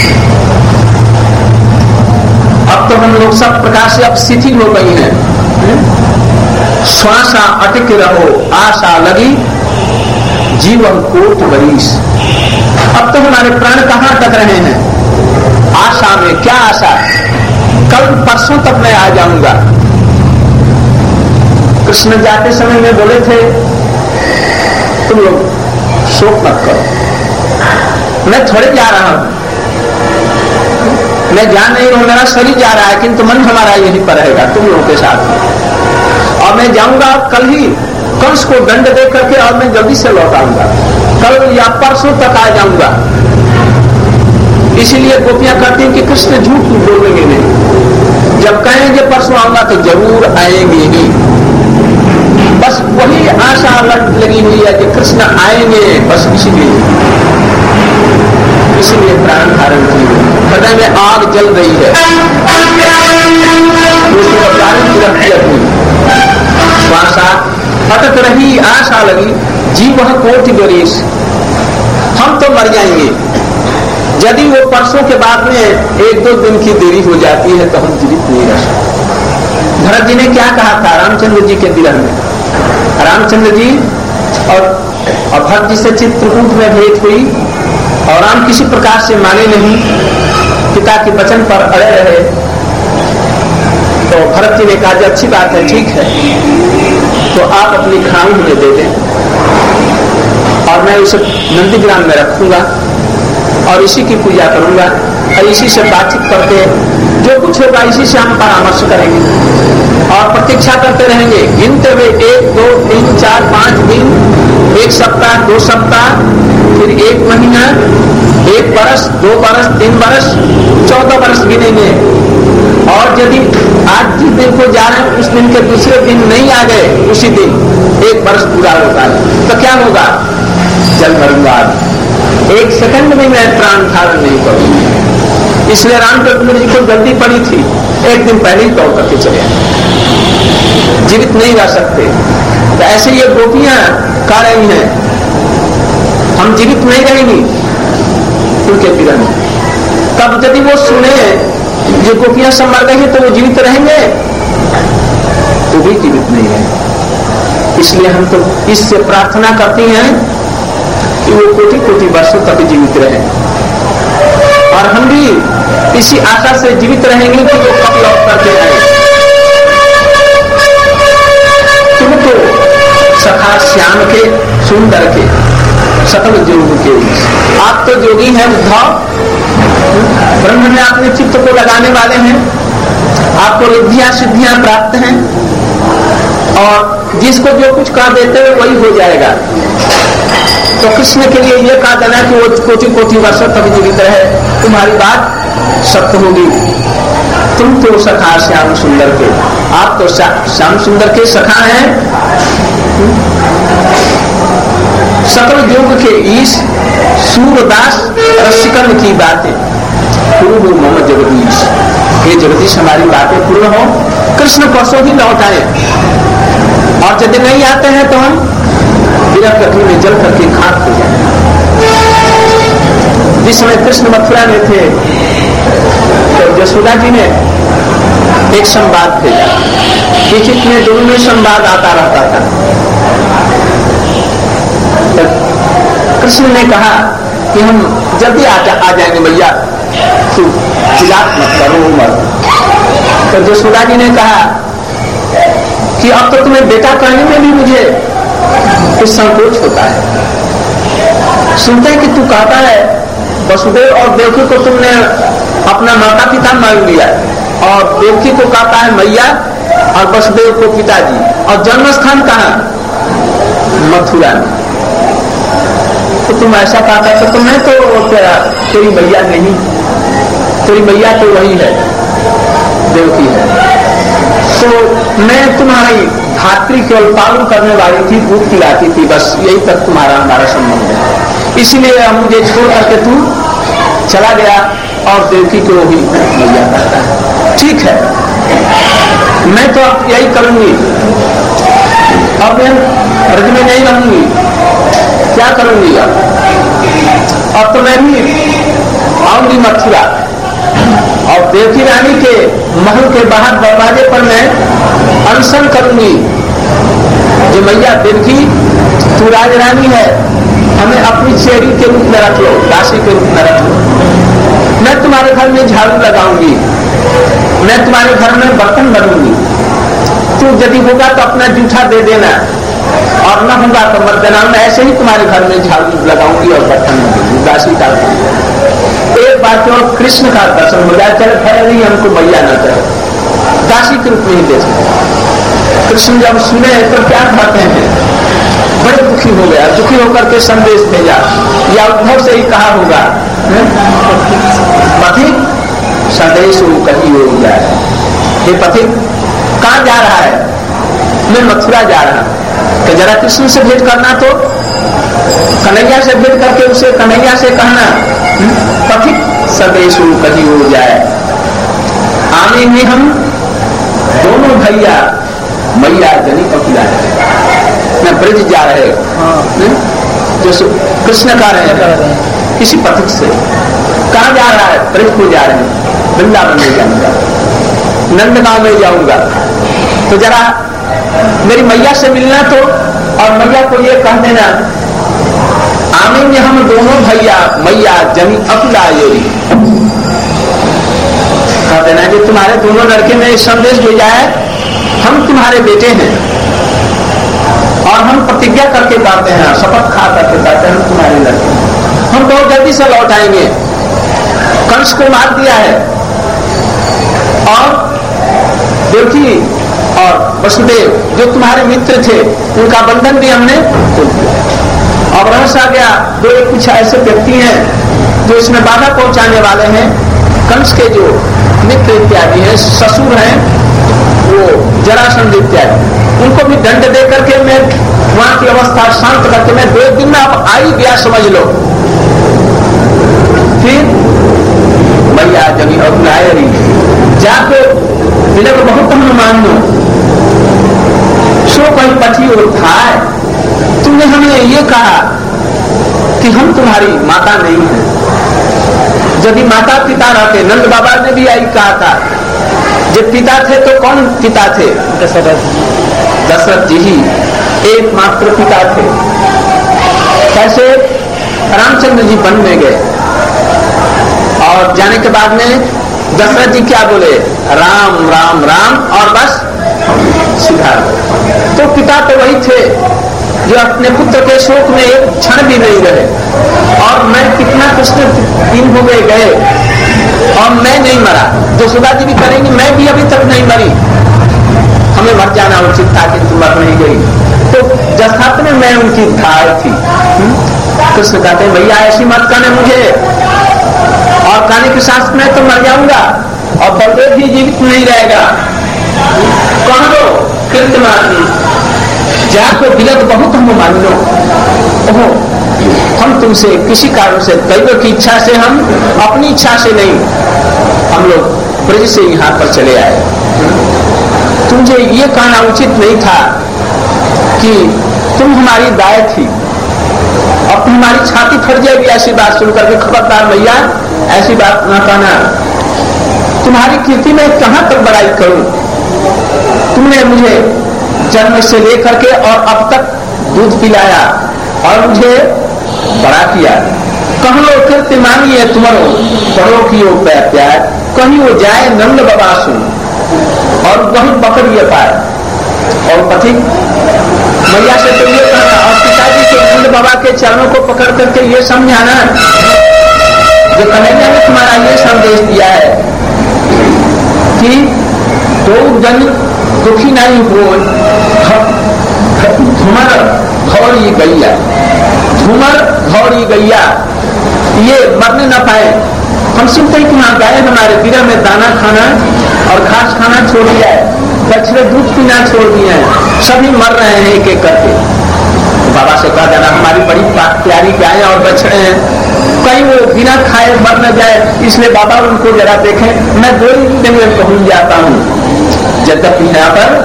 A: अब तो हम लोग सब प्रकार से अब शिथिल हो गई हैं। श्वासा अटक रहो आशा लगी जीवन कोट बरीस। अब तो हमारे प्राण कहां अटक रहे हैं, आशा में। क्या आशा, कल परसों तक मैं आ जाऊंगा। कृष्ण जाते समय में बोले थे तुम लोग शोक मत करो, मैं थोड़े जा रहा हूं, मैं जा नहीं रहा हूं, मेरा शरीर जा रहा है, किंतु मन हमारा यहीं पर रहेगा तुम लोगों के साथ। और मैं जाऊंगा कल ही कंस को दंड दे करके, और मैं जल्दी से लौट आऊंगा, कल या परसों तक आ जाऊंगा। इसीलिए गोपियां कहती हैं कि कृष्ण झूठ बोलेंगे नहीं, जब कहेंगे परसों आऊंगा तो जरूर आएंगे ही। बस वही आशा लगी हुई है कि कृष्ण आएंगे, बस इसीलिए इसीलिए प्राण धारण की हृदय में आग जल रही है, श्वासा अटक रही आशा लगी जीव कोटि गरीश। हम तो मर जाएंगे, यदि वो परसों के बाद में एक दो दिन की देरी हो जाती है तो हम जीवित नहीं रह सकते। भरत जी ने क्या कहा था रामचंद्र जी के विरह में, रामचंद्र जी और भरत जी से चित्रकूट में भेंट हुई, और राम किसी प्रकार से माने नहीं, पिता के वचन पर अड़े रहे। तो भरत जी ने कहा कि अच्छी बात है, ठीक है, तो आप अपनी खान मुझे दे दें और मैं उसे नंदीग्राम में रखूंगा और इसी की पूजा करूंगा, और इसी से बातचीत करके जो कुछ होगा इसी से हम परामर्श करेंगे और प्रतीक्षा करते रहेंगे, गिनते हुए एक दो तीन चार पांच दिन, एक सप्ताह, दो सप्ताह, फिर एक महीना, एक बरस, दो बरस, तीन बरस, चौदह बरस गिनेंगे। और यदि आज जिस दिन को जा रहे हैं उस दिन के दूसरे दिन नहीं आ गए, उसी दिन एक बरस पूरा होता है, तो क्या होगा, जल भरूंगा, एक सेकंड में मैं प्राण धारण नहीं करूंगा। इसलिए रामचंद्र जी को जल्दी पड़ी थी, एक दिन पहले ही दौड़ करके चले आए, जीवित नहीं रह सकते। तो ऐसे ये गोपियां कह रही हैं हम जीवित नहीं रहेंगी उनके विरह में। तब यदि वो सुने जो गोपियां सब मर गई हैं तो वो जीवित रहेंगे, तो भी जीवित नहीं है। इसलिए हम तो इससे प्रार्थना करती हैं कि वो कोटि कोटि वर्षों तक जीवित रहे, और हम भी इसी आशा से जीवित रहेंगे कि वो कब लौट करके आए। तुम तो सखा श्याम के सुंदर के सकल जोग के, आप तो जोगी हैं उद्धव, ब्रह्म में अपने चित्त को लगाने वाले हैं, आपको रिद्धियां सिद्धियां प्राप्त हैं, और जिसको जो कुछ कह देते हैं वही हो जाएगा। तो कृष्ण के लिए यह कहा जाना कि वो कोटि कोटि वर्षों तक जीवित रहे, तुम्हारी बात सत्य होगी। तुम तो सखा श्याम सुंदर के, आप तो श्याम सुंदर के सखा हैं, सकल योग के ईश सूरदास रसिकन की बातें पूर्ण मम जगदीश। हे जगदीश हमारी बातें पूर्ण हो, कृष्ण परसों ही लौट आए, और यदि नहीं आते हैं तो हम विरह अग्नि में जल करके खाक हो जाए। जिस समय कृष्ण मथुरा में थे तो यशोदा जी ने एक संवाद भेजा, बीच में दोनों में संवाद आता रहता था। तो कृष्ण ने कहा कि हम जल्दी आ, जा, आ जाएंगे मैया, तू चिल्लात मत करो मत। तो यशोदा जी ने कहा कि अब तो तुम्हें बेटा कहने में भी मुझे कुछ संकोच होता है। सुनते हैं कि तू कहता है वसुदेव और देवकी को तुमने अपना माता पिता मान लिया, और देवकी को कहता है मैया और वसुदेव को पिताजी, और जन्म स्थान कहाँ? मथुरा में। तो तुम ऐसा कहता है तो तुम्हें तो तेरी मैया नहीं, तेरी मैया तो वही है, देवकी है। तो मैं तुम्हारी धात्री केवल पालन करने वाली थी, दूध पिलाती थी, बस यही तक तुम्हारा हमारा संबंध है। इसलिए मुझे छोड़ करके तू चला गया और देवकी को भी मैया कहता है। ठीक है, मैं तो अब यही करूंगी, अब मैं ब्रज में नहीं रहूंगी, क्या करूंगी अब? अब तो मैं भी आऊंगी मथुरा, और देवकी रानी के महल के बाहर दरवाजे पर मैं अनशन करूंगी। जो मैया देवकी, तू राज रानी है, हमें अपनी चेरी के रूप में रख लो, दासी के रूप में रख लो। मैं तुम्हारे घर में झाड़ू लगाऊंगी, मैं तुम्हारे घर में बर्तन बनूंगी। तू यदि होगा तो अपना जूठा दे देना, और न होगा तो मत देना। मैं ऐसे ही तुम्हारे घर में झाड़ू लगाऊंगी और बर्तन बनूंगी, दासी का। एक बार क्यों कृष्ण का दर्शन हो जाए, चले खैर नहीं हमको मैया न करे, दासी के रूप में ही दे सकते। कृष्ण जब सुने तो क्या कहते हैं, बड़े दुखी हो गया, दुखी होकर के संदेश भेजा, या उद्धव से ही कहा होगा, पथिक संदेश कहीं हो जाए, हे पथिक कहाँ जा रहा है? मैं मथुरा जा रहा हूं। तो जरा कृष्ण से भेंट करना, तो कन्हैया से भेंट करके उसे कन्हैया से कहना, पथिक संदेश कहीं हो जाए। आने में हम दोनों भैया मैया जनी पकड़ा मैं ब्रज जा रहे जो कृष्ण का रहे हैं किसी पथिक से। कहाँ जा रहा है? ब्रज को जा रहे हैं, वृंदावन में जाऊंगा, नंदगांव में जाऊंगा। तो जरा मेरी मैया से मिलना, तो और मैया को ये कह देना, आमेंगे हम दोनों भैया मैया जनी अपना योरी। कह देना कि तुम्हारे दोनों लड़के ने संदेश भेजा है, हम तुम्हारे बेटे हैं, और हम प्रतिज्ञा करके कहते हैं, शपथ खा करके कहते हैं हम तुम्हारे लड़के हैं, हम बहुत जल्दी से लौट आएंगे। कंस को मार दिया है, और देवकी और वसुदेव जो तुम्हारे मित्र थे उनका बंधन भी हमने तोड़ दिया। अब रहस्य आ गया, दो एक कुछ ऐसे व्यक्ति हैं जो इसमें बाधा पहुंचाने वाले हैं। कंस के जो मित्र इत्यादि हैं, ससुर हैं, वो जरासंध इत्यादि, उनको भी दंड दे करके मैं वहां की अवस्था शांत करके मैं दो दिन में अब आ ही गया समझ लो। फिर मैया जमी अबुलायरी जाके विलग बहुत हनुमान नो सो कोई पठी और खाए। तुमने हमें ये कहा कि हम तुम्हारी माता नहीं है। यदि माता पिता रहते, नंद बाबा ने भी यही कहा था, जब पिता थे तो कौन पिता थे? दशरथ दशरथ जी ही एकमात्र पिता थे। कैसे? रामचंद्र जी वन में गए, और जाने के बाद में दशरथ जी क्या बोले? राम राम राम, और बस सीधा। तो पिता तो वही थे जो अपने पुत्र के शोक में एक क्षण भी नहीं रहे। और मैं कितना कृष्ण दिन हो गए गए और मैं नहीं मरा। यशोदा जी भी करेंगी, मैं भी अभी तक नहीं मरी, हमें मर जाना उचित था कि तुम मर नहीं गई। तो जस्थाप में मैं उनकी धार थी। कृष्ण कहते भैया ऐसी मत कहने मुझे, और कहने के साथ में तो मर जाऊंगा और बलदेव भी जीवित नहीं रहेगा। कह दो कृतमानी जाको विलग बहुत हम मानो, ओहो हम तुमसे किसी कारण से, दैव की इच्छा से, हम अपनी इच्छा से नहीं, हम लोग ब्रज से यहाँ पर चले आए। तुझे ये कहना उचित नहीं था कि तुम हमारी दाय थी। अब हमारी छाती फट जाएगी ऐसी बात सुनकर के। खबरदार भैया ऐसी बात न कहना, तुम्हारी कीर्ति में कहाँ तक बड़ाई करूं। तुमने मुझे जन्म से लेकर के और अब तक दूध पिलाया और मुझे बड़ा किया, कह लो कीर्ति मानिए तुम्हारो पढ़ो की हो प्यार, कहीं वो जाए नंद बाबा सुन और वही पकड़िए पाए। और पति मैया से तो ये कहना और पिताजी के नंद बाबा के चरणों को पकड़ करके ये समझाना जो कन्हैया ने तुम्हारा ये संदेश दिया है कि दो जन दुखी नहीं हो, धूमर घौड़ी गैया, धूमर घौड़ी गैया ये मरने न पाए। हम सुनते हैं कि वहां गाय हमारे बिरा में दाना खाना और घास खाना छोड़ दिया है, बछड़े दूध पीना छोड़ दिए हैं, सभी मर रहे हैं एक एक करके। बाबा से कहा जाना हमारी बड़ी प्यारी गाय और बछड़े हैं, कहीं वो बिना खाए मर न जाए, इसलिए बाबा उनको जरा देखें। मैं दो दिन में पहुंच जाता हूँ। यद्यपि यहाँ पर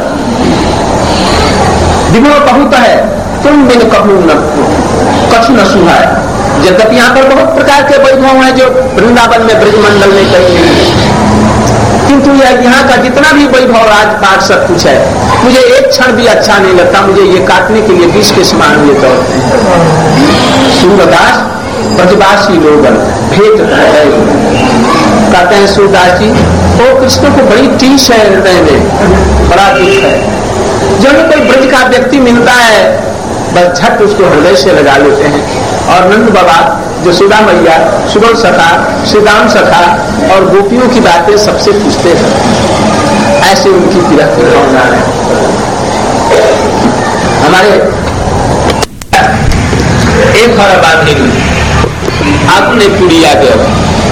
A: दिनों बहुत है, तुम बिन कहूँ न कछु न सुहाय। यद्यपि यहाँ पर बहुत प्रकार के वैभव हैं जो वृंदावन में ब्रजमंडल में कहीं नहीं, किंतु यह यहाँ का जितना भी वैभव राजपाट सब कुछ है, मुझे एक क्षण भी अच्छा नहीं लगता। मुझे ये काटने के लिए विष के समान ये दौड़ते हैं। सूरदास ब्रजवासी लोगन भेद कहते हैं सूरदास जी, वो कृष्ण को बड़ी टीस है हृदय में, बड़ा दुख है। जब कोई ब्रज का व्यक्ति मिलता है बस झट उसको हृदय से लगा लेते हैं। और नंद बाबा जो सुधा मैया, सुबल सखा, श्रीदाम सखा और गोपियों की बातें सबसे पूछते हैं, ऐसे उनकी विरह की भावना है। हमारे एक और बात नहीं आपने पूरी आ गया।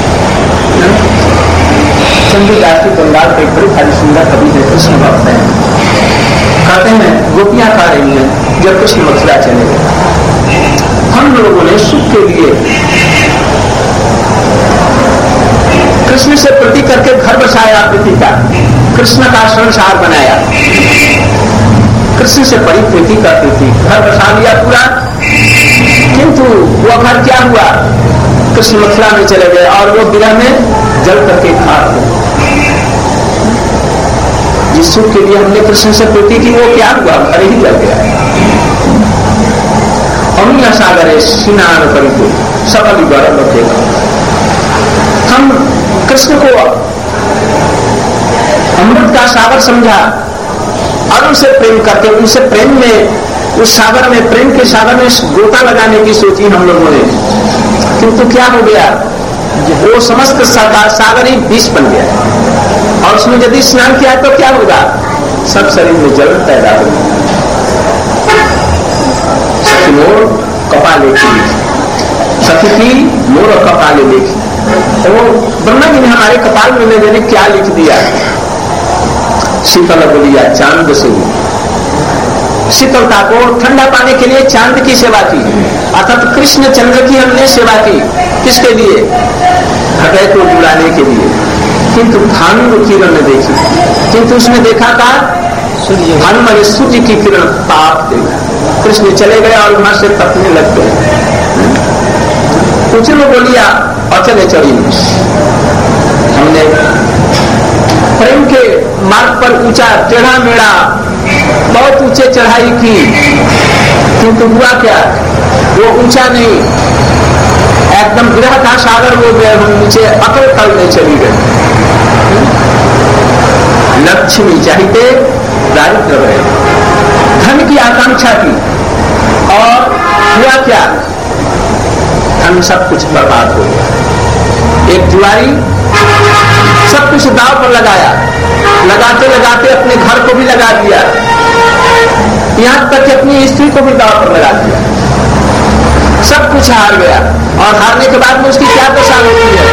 A: चंद्रदास की बंगाल के बड़ी सारी सुंदर कवि है, कृष्ण भक्त हैं, कहते हैं गोपियां खा रही हैं जब कृष्ण मथुरा चले गए। हम लोगों ने सुख के लिए कृष्ण से प्रति करके घर बसाया, प्रीति का कृष्ण का संसार बनाया, कृष्ण से बड़ी प्रीति करती थी, घर बसा लिया पूरा। किंतु वो घर क्या हुआ, कृष्ण मथुरा में चले गए और वो विरह में जल करके खाक हो। जिस सुख के लिए हमने कृष्ण से प्रीति की वो क्या हुआ, घर ही जल गया। अमीय सागरे स्नान करके सबल गौरव रखेगा। हम कृष्ण को अमृत का सागर समझा और उनसे प्रेम करके उनसे प्रेम में उस सागर में, प्रेम के सागर में गोता लगाने की सोची हम लोगों ने, किंतु क्या हो गया, वो समस्त सागर ही विष बन गया। और उसमें यदि स्नान किया तो क्या होगा, सब शरीर में जल पैदा होगा। सखी मोर कपाले की, सखी की मोर कपाले लिखी, तो ब्रह्मा जी ने हमारे कपाल में मैंने क्या लिख दिया, शीतल बोलिया चांद से, शीतलता को ठंडा पाने के लिए चांद की सेवा की, अर्थात कृष्ण चंद्र की हमने सेवा की। किसके लिए, हृदय को जुड़ाने के लिए। किंतु भानु किरण ने देखी, किंतु उसने देखा था भानु में सूर्य की किरण पाप देखा। कृष्ण चले गए और वहां से तपने लग गए। कुछ लोग बोलिया अचले चढ़ी, हमने प्रेम के मार्ग पर ऊंचा टेढ़ा मेढ़ा बहुत ऊंचे चढ़ाई की, किंतु हुआ क्या, वो ऊंचा नहीं, एकदम विरह का सागर वो नीचे अकल तल में चली गई। लक्ष्मी चाहिए दारिद्र रहे, धन की आकांक्षा की, और हुआ क्या, धन सब कुछ बर्बाद हो गया। एक जुआरी सब कुछ दाव पर लगाया, लगाते लगाते अपने घर को भी लगा दिया, यहां तक कि अपनी स्त्री को भी दाव पर लगा दिया, सब कुछ हार गया। और हारने के बाद में उसकी क्या दशा होती है,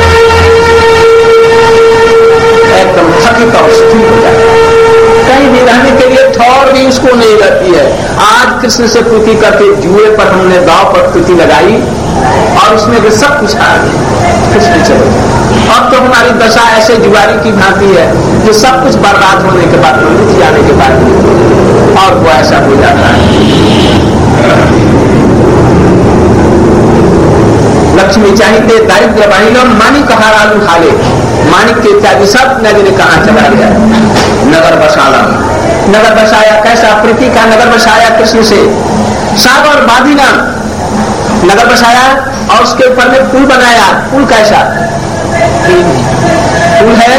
A: एकदम थकित और स्थिर हो जाता है, कहीं भी रहने के लिए ठौर भी उसको नहीं रहती है। आज कृष्ण से प्रीति करके जुए पर हमने दाव पर प्रीति लगाई और उसमें भी सब कुछ हार गया, कृष्ण चले गए। अब तो हमारी दशा ऐसे जुआरी की भांति है जो सब कुछ बर्बाद होने के बाद, मृत्यु जाने के बाद, और वो ऐसा हो जाता है। लक्ष्मी चाहिए दारिद्र बाहिलो, मानिक हारालू हाले, मानिक के इत्यादि सब नगर कहाँ चला गया, नगर बसाला, नगर बसाया कैसा, प्रीति का नगर बसाया कृष्ण से। सागर बाधिना, नगर बसाया और उसके ऊपर में पुल बनाया। पुल कैसा पुल है?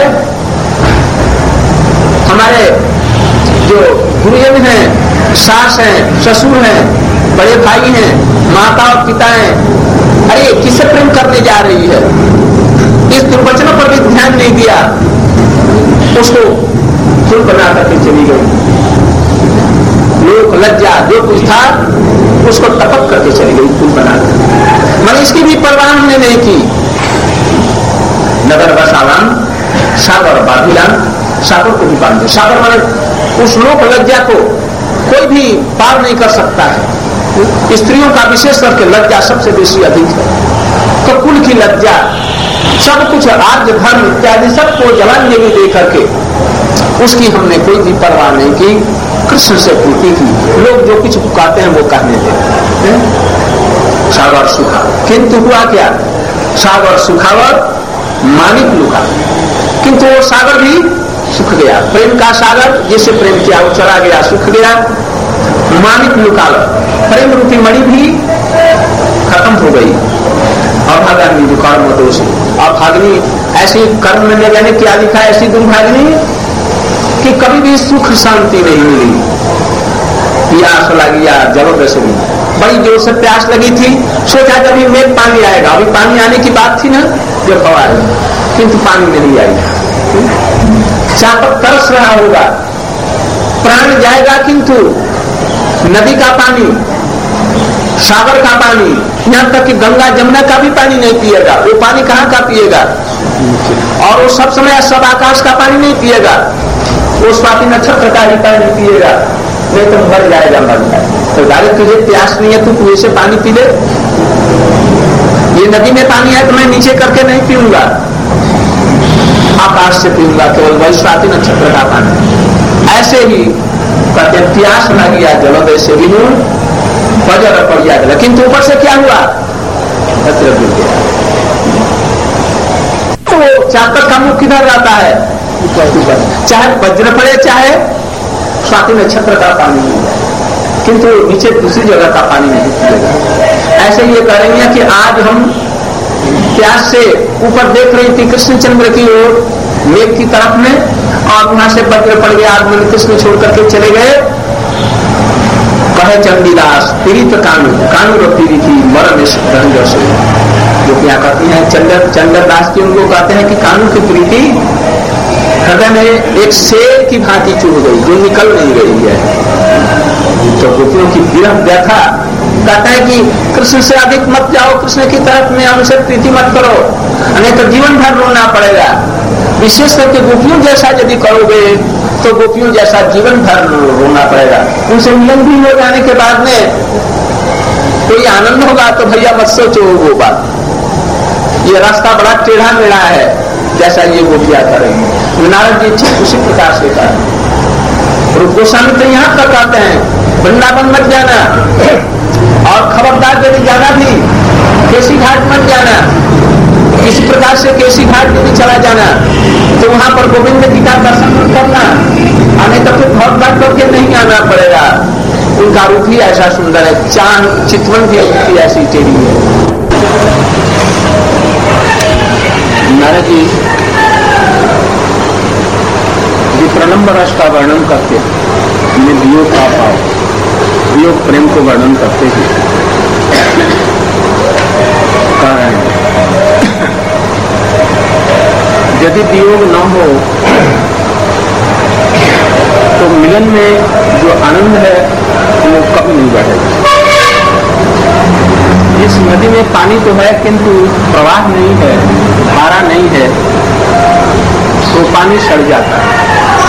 A: हमारे जो गुरुजन हैं, सास हैं, ससुर हैं, बड़े भाई हैं, माता और पिता हैं, अरे किससे प्रेम करने जा रही है, इस दुर्वचनों पर भी ध्यान नहीं दिया, उसको पुल बना करके चली गई। लोक लज्जा जो कुछ था उसको टपक करके चली गई पुल बनाकर, मगर इसकी भी परवाह हमने नहीं की। नगर बसावान सागर बाधिलान, सागर को भी बांध दे। सागर माने उस लोक लज्जा को कोई भी पार नहीं कर सकता है। स्त्रियों का विशेष करके लज्जा सबसे बेसी अधिक है, तो कुल की लज्जा सब कुछ आर्य धर्म इत्यादि सबको जलांजलि दे करके उसकी हमने कोई भी परवाह नहीं की, कृष्ण से पूर्ति की। लोग जो कुछ कहते हैं वो कहने देते हैं। सागर सुखा, किंतु हुआ क्या? सागर सुखावर मानिक लुका, किंतु वो सागर भी सुख गया। प्रेम का सागर जिसे प्रेम किया वो चला गया, सुख गया। मानिक लुका, प्रेम रूपी मणि भी खत्म हो गई। अभागाग्नि जो कर्म दोष, अभाग्नि ऐसी कर्म में जाने क्या लिखा है, ऐसी दुर्भाग्नि कि कभी भी सुख शांति नहीं मिली। प्यास लगी या जबरदस्ती, बड़ी जोर से प्यास लगी थी, सोचा कभी मेघ पानी आएगा, अभी पानी आने की बात थी ना जब हवा आई, किंतु पानी नहीं आई। चापक तरस रहा होगा, प्राण जाएगा, किंतु नदी का पानी, सागर का पानी, यहाँ तक कि गंगा जमुना का भी पानी नहीं पिएगा। वो पानी कहाँ का पिएगा? और वो सब समय सब आकाश का पानी नहीं पिएगा, वो स्वाति नक्षत्र का ही पानी पिएगा, नहीं तो मर जाएगा, मर जाएगा। तो डाले तुझे प्यास नहीं है, तू कुएं से पानी पी ले। ये नदी में पानी है तो मैं नीचे करके नहीं पीऊंगा, आकाश से पीऊंगा, केवल वही स्वाति नक्षत्र का पानी। ऐसे ही कहते प्यास न गया जलोदय से भी बजर पड़ गया, किंतु ऊपर से क्या हुआ? वज्र गिर गया। तो चातक का मुख किधर रहता है? चाहे वज्र पड़े चाहे स्वाति नक्षत्र का पानी मिल जाए, किंतु नीचे दूसरी जगह का पानी नहीं पिएगा। ऐसे ये करेंगे कि आज हम प्यास से ऊपर देख रही थी कृष्णचंद्र की ओर मेघ की तरफ में, और वहां से वज्र पड़ गया, आदमी कृष्ण छोड़ करके चले गए। कहे चंडीदास पीड़ित कानू कानू रो पीड़ी थी मरण से, जो क्या कहती हैं चंद्र चंद्रदास जी, उनको कहते हैं कि कानू की प्रीति हृदय में एक शेर की भांति चुभ गई जो निकल नहीं रही है। तो गोपियों की विरह व्यथा कहता है कि कृष्ण से अधिक मत जाओ, कृष्ण की तरफ में हमसे प्रीति मत करो, नहीं तो जीवन भर रोना पड़ेगा। विशेष करके गोपियों जैसा यदि करोगे तो गोपियों जैसा जीवन भर रोना पड़ेगा। उनसे मिलन भी हो जाने के बाद में कोई आनंद होगा तो भैया मत सोचो वो बात, ये रास्ता बड़ा टेढ़ा मेढ़ा है जैसा ये गोपियां करेंगे। नारद जी ठीक उसी प्रकार से कहा। रूप गोस्वामी तो यहाँ तक कहते हैं वृंदावन मत जाना, और खबरदार यदि जाना भी केसी घाट मत जाना। इसी प्रकार से केसी घाट में भी चला जाना तो वहां पर गोविंद जी का दर्शन करना, आने तो फिर बहुत बात करके नहीं आना पड़ेगा। उनका रूप ही ऐसा सुंदर है, चांद चितवन की रूप ऐसी टेढ़ी है। नारद जी विप्रलंब रस का वर्णन करते हैं, वियोग का भाव, वियोग प्रेम को वर्णन करते हैं। कारण यदि वियोग न हो तो मिलन में जो आनंद है वो कभी नहीं बढ़ेगा। इस नदी में पानी तो है किंतु प्रवाह नहीं है, धारा नहीं है, तो पानी सड़ जाता है।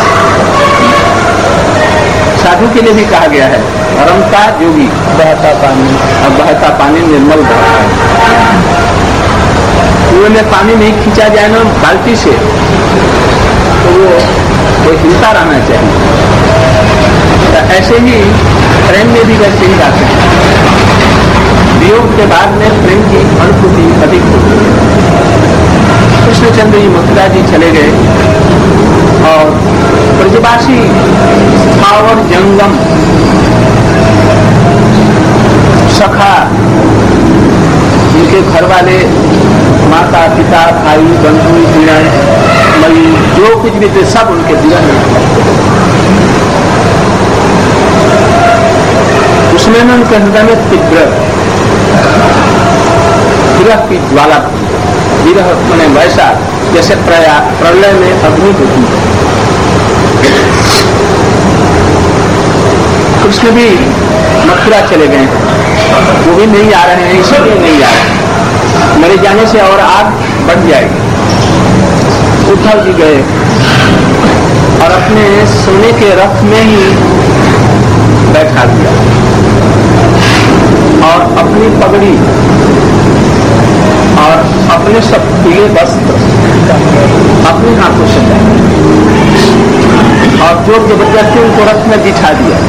A: साधु के लिए भी कहा गया है रमता जोगी बहता पानी, अब बहता पानी निर्मल बहता है। कुएं में पानी नहीं खींचा जाए ना बाल्टी से तो वो वो हिलता रहना चाहिए। तो ऐसे ही प्रेम में भी वैसे ही जाते हैं, वियोग के बाद में प्रेम की अनुभूति अधिक होती है। कृष्णचंद्र जी मथुरा जी चले गए और ब्रजवासी स्थावर जंगम सखा उनके घर वाले, माता पिता भाई बंधु पीड़ाएं मई जो कुछ भी थे सब उनके जीवन में, उसमें न उनके हृदय में तीव्र विरह की ज्वाला, विरह मैंने वैसा जैसे प्रलय में अग्नि होती है। कृष्ण भी मथुरा चले गए, वो भी नहीं आ रहे हैं, इसलिए नहीं आ रहे, मरे जाने से और आग बढ़ जाएगी। उद्धव जी गए और अपने सोने के रथ में ही बैठा दिया और अपनी पगड़ी और अपने सब पीले वस्त्र अपने हाथों से लाए और जोर जबरदस्ती उनको रथ में बिठा दिया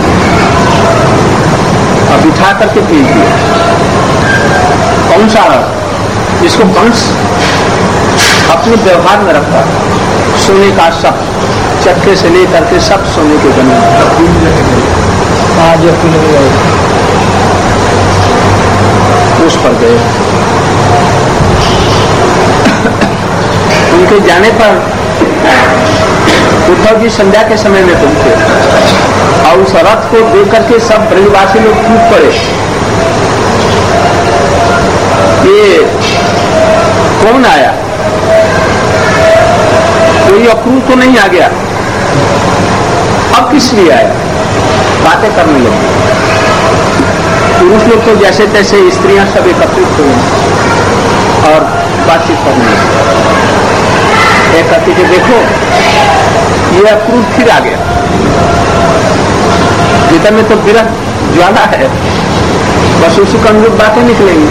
A: और बिठा करके भेज दिया। कौन सा रथ? जिसको कंस अपने व्यवहार में रखता, सोने का सब चक्के से लेकर के सब सोने के बने, आज उस पर गए। उनके जाने पर उद्धव जी संध्या के समय में पहुंचे और उस रथ को देख करके सब ब्रजवासी लोग टूट पड़े। ये कौन आया? कोई अक्रूर तो नहीं आ गया, अब किस लिए आया? बातें करने लगे। पुरुष लोग तो जैसे तैसे, स्त्रियां सब एकत्रित हो गई और बातचीत करने लगी। एक कहती कि देखो ये अक्रूर फिर आ गया, भीतर में तो विरह ज्वाला है, बस उसी का अनुरूप बातें निकलेंगी।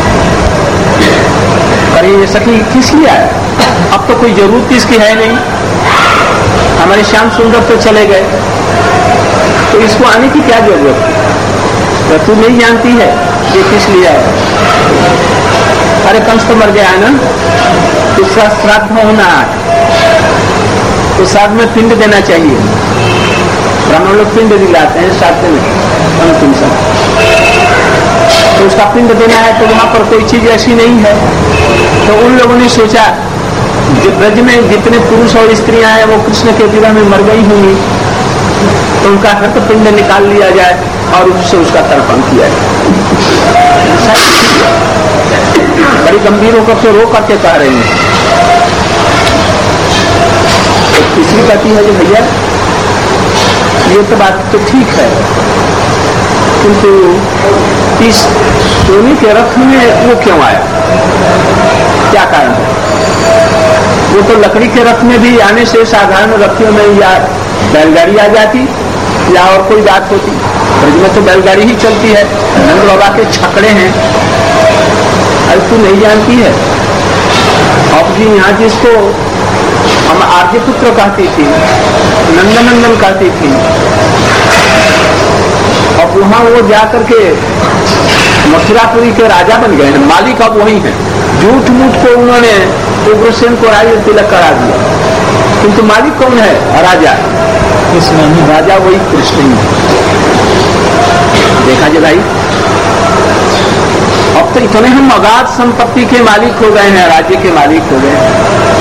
A: अरे ये सखी किस लिए आया? अब तो कोई जरूरत इसकी है नहीं, हमारे श्याम सुंदर तो चले गए, तो इसको आने की क्या जरूरत है? तो तू नहीं जानती है ये किस लिए आया? अरे कंस तो मर गया है ना, उसका श्राद्ध होना है, तो श्राद्ध में पिंड देना चाहिए। ब्राह्मण लोग पिंड दिलाते हैं श्राद्ध में अंतिम समय, तो उसका पिंड देना है, तो वहां पर कोई चीज ऐसी नहीं है। तो उन लोगों ने सोचा ब्रज में जितने पुरुष और स्त्रियां हैं वो कृष्ण के विवाह में मर गई होंगी, तो उनका हृत पिंड निकाल लिया जाए और उससे उसका तर्पण किया जाए। बड़ी गंभीर होकर के रो करके कह रही है। तो तीसरी कहती है कि भैया ये तो बात तो ठीक है, किंतु इस सोने के रथ में वो क्यों आया? क्या कारण है? वो तो लकड़ी के रथ में भी आने से साधारण रथियों में या बैलगाड़ी आ जाती या और कोई बात होती। ब्रज में तो बैलगाड़ी ही चलती है, नंद बाबा के छकड़े हैं। अरे तू नहीं जानती है? अब जी यहाँ जिसको हम आर्य पुत्र कहती थी, नंदनंदन कहती थी, अब वहां वो जाकर के मथुरापुरी के राजा बन गए हैं, मालिक अब वही है। झूठ मूठ को उन्होंने उग्रसेन को राज तिलक करा दिया, किंतु मालिक कौन है? राजा कृष्ण ही, राजा वही कृष्ण ही। देखा जी भाई, अब तो इतने हम अगाध संपत्ति के मालिक हो गए हैं, राज्य के मालिक हो गए हैं,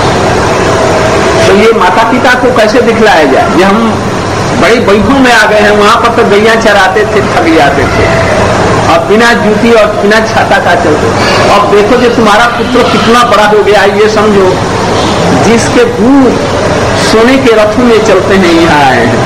A: तो ये माता पिता को कैसे दिखलाया जाए? ये हम बड़ी वैभव में आ गए हैं, वहां पर तो गैया चराते थे, थक जाते थे, अब बिना जूती और बिना छाता का चलते। अब देखो जो तुम्हारा पुत्र कितना बड़ा हो गया, ये समझो जिसके दूर सोने के रथों में चलते हैं यहाँ आए हैं।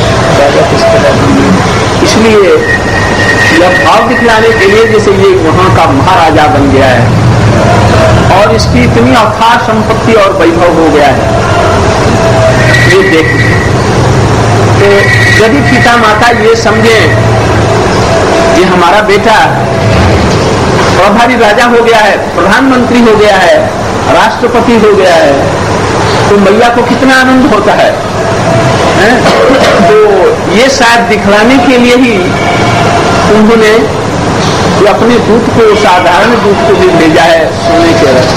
A: इसलिए यह भाव दिखलाने के लिए जैसे ये वहां का महाराजा बन गया है और इसकी इतनी अथाह संपत्ति और वैभव हो गया है, ये देख। तो यदि पिता माता ये समझे कि हमारा बेटा प्रभारी राजा हो गया है, प्रधानमंत्री हो गया है, राष्ट्रपति हो गया है, तो मैया को कितना आनंद होता है, है? तो ये शायद दिखलाने के लिए ही उन्होंने अपने दूत को, साधारण दूत को भी भेजा है सोने के रथ।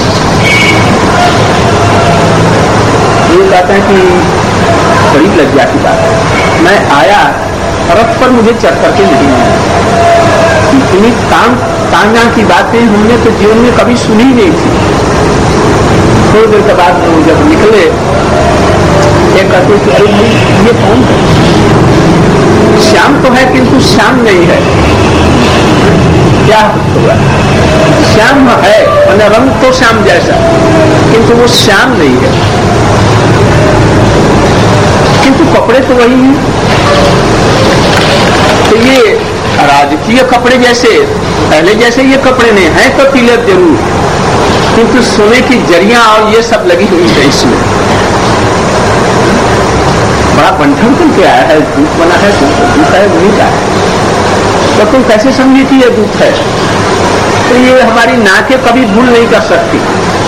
A: ये कहते हैं कि बड़ी लज्जा की बात है, मैं आया रथ पर मुझे चढ़ करके नहीं आया, इतनी काम वस्तांगा की बातें हमने तो जीवन में कभी सुनी नहीं थी। थोड़ी देर के बाद हम जब निकले, एक कहते कि अरे भाई ये कौन है? श्याम तो है किंतु श्याम नहीं है। क्या होगा? श्याम है मैंने रंग तो श्याम जैसा, किंतु वो श्याम नहीं है, किंतु कपड़े तो वही हैं। तो ये राजकीय कपड़े जैसे पहले जैसे ये कपड़े नहीं हैं, तो तिलक जरूर, किंतु सोने की जरियां और ये सब लगी हुई है इसमें। बड़ा बंठन करके आया है, दूध बना है, दूध है वही का है, तो तुम कैसे समझी कि ये दूध है? तो ये हमारी नाकें कभी भूल नहीं कर सकती।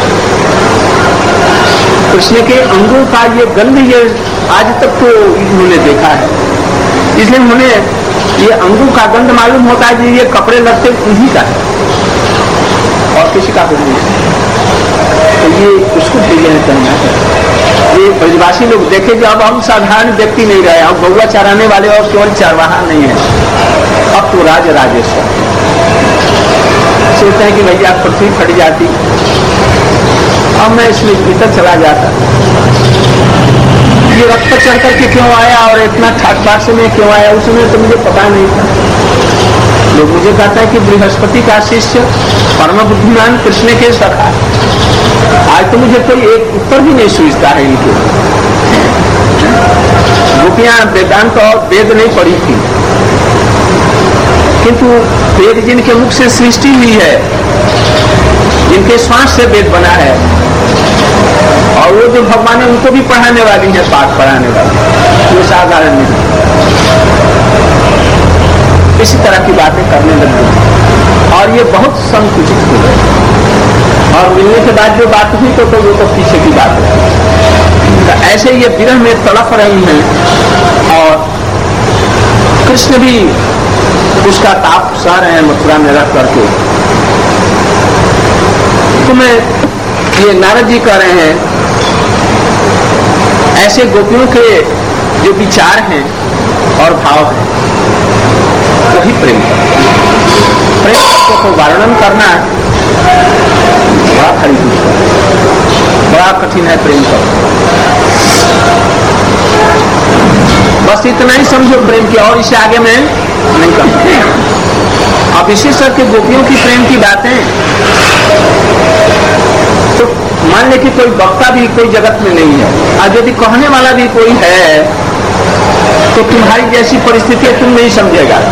A: कृष्ण के अंगों का ये गंध ये आज तक तो इन्होंने देखा है, इसलिए उन्होंने ये अंगों का गंध मालूम होता है कि ये कपड़े लगते उन्हीं का है और किसी का भी नहीं। तो ये उसको भेजने करना है। ये ब्रजवासी लोग देखे कि अब हम साधारण व्यक्ति नहीं रहे, हम गौवा चराने वाले और केवल चारवाहा नहीं है, अब तो राज राजेश्वर सोचते हैं कि भैया पृथ्वी फट जाती, अब मैं इसमें भीतर चला जाता। ये रथ पर चढ़ करके क्यों आया और इतना ठाट बाट से मैं क्यों आया, उसमें तो मुझे पता नहीं था। लोग मुझे कहता है कि बृहस्पति का शिष्य परम बुद्धिमान कृष्ण के सखा। आज तो मुझे कोई एक उत्तर भी नहीं सूझता है इनके। गोपियां वेदांत और वेद नहीं पढ़ी थी, किंतु वेद जिनके मुख से सृष्टि हुई है, जिनके श्वास से वेद बना है, और वो जो भगवान है उनको भी पढ़ाने वाली है, पाठ पढ़ाने वाली, वो साधारण नहीं। इसी तरह की बातें करने लगे और ये बहुत संकुचित हो गए, और मिलने के बाद जो बात हुई तो, तो वो तो पीछे की बात है। तो ऐसे ये विरह में तड़प रही हैं और कृष्ण भी उसका ताप सह रहे हैं मथुरा में रख करके। तुम्हें ये नारद जी कह रहे हैं ऐसे गोपियों के जो विचार हैं और भाव हैं वही प्रेम प्रेम को वर्णन करना बड़ा खरीद बड़ा कठिन है। प्रेम का बस इतना ही समझो प्रेम की, और इसे आगे मैं नहीं कहूँगा। अब विशेष करके गोपियों की प्रेम की बातें तो मान ले कि कोई वक्ता भी कोई जगत में नहीं है, और यदि कहने वाला भी कोई है तो तुम्हारी जैसी परिस्थिति तुम नहीं समझेगा,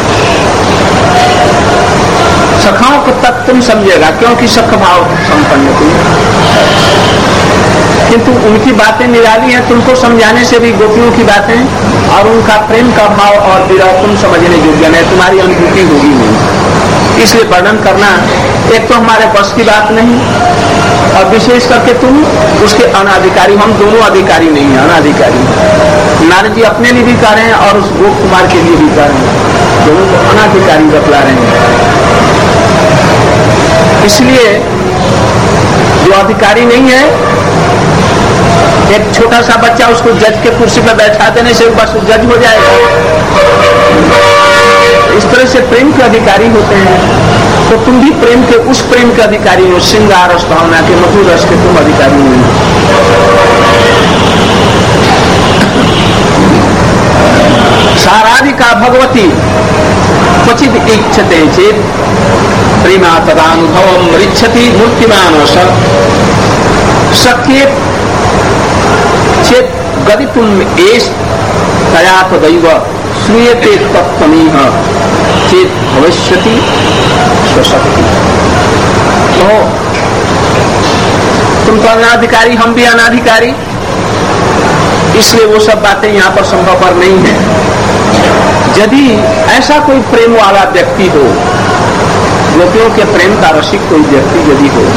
A: सखाओं को तक तुम समझेगा, क्योंकि सख भाव संपन्न तुम। किंतु उनकी बातें निराली हैं, तुमको समझाने से भी गोपियों की बातें और उनका प्रेम का भाव और विरह तुम समझने योग्य नहीं, तुम्हारी अनुभूति होगी नहीं। इसलिए वर्णन करना एक तो हमारे बस की बात नहीं, और विशेष करके तुम उसके अनाधिकारी, हम दोनों अधिकारी नहीं है, अनाधिकारी। नारद जी अपने लिए भी कह रहे हैं और उस गोप कुमार के लिए भी कह रहे हैं, दोनों को अनाधिकारी बतला रहे हैं। इसलिए जो अधिकारी नहीं है, एक छोटा सा बच्चा उसको जज के कुर्सी पर बैठा देने से बस जज हो जाएगा। इस तरह से प्रेम के अधिकारी होते हैं, तो तुम भी प्रेम के उस प्रेम के अधिकारी हो, श्रृंगार रस भावना के मधुर रस के तुम अधिकारी नहीं हो। साराधिका भगवती क्वचित इच्छते चेत प्रेमा तदानुभवम मृच्छति मूर्तिमान सख्ये चेत गदितुम एष तया तदैव श्रूयते तत्त्वमीह चेत भविष्यति स्वशक्ति। तो तुम तो अनाधिकारी, हम भी अनाधिकारी, इसलिए वो सब बातें यहाँ पर संभव नहीं है। यदि ऐसा कोई प्रेम वाला व्यक्ति हो, गोपियों के प्रेम का रसिक कोई व्यक्ति यदि हो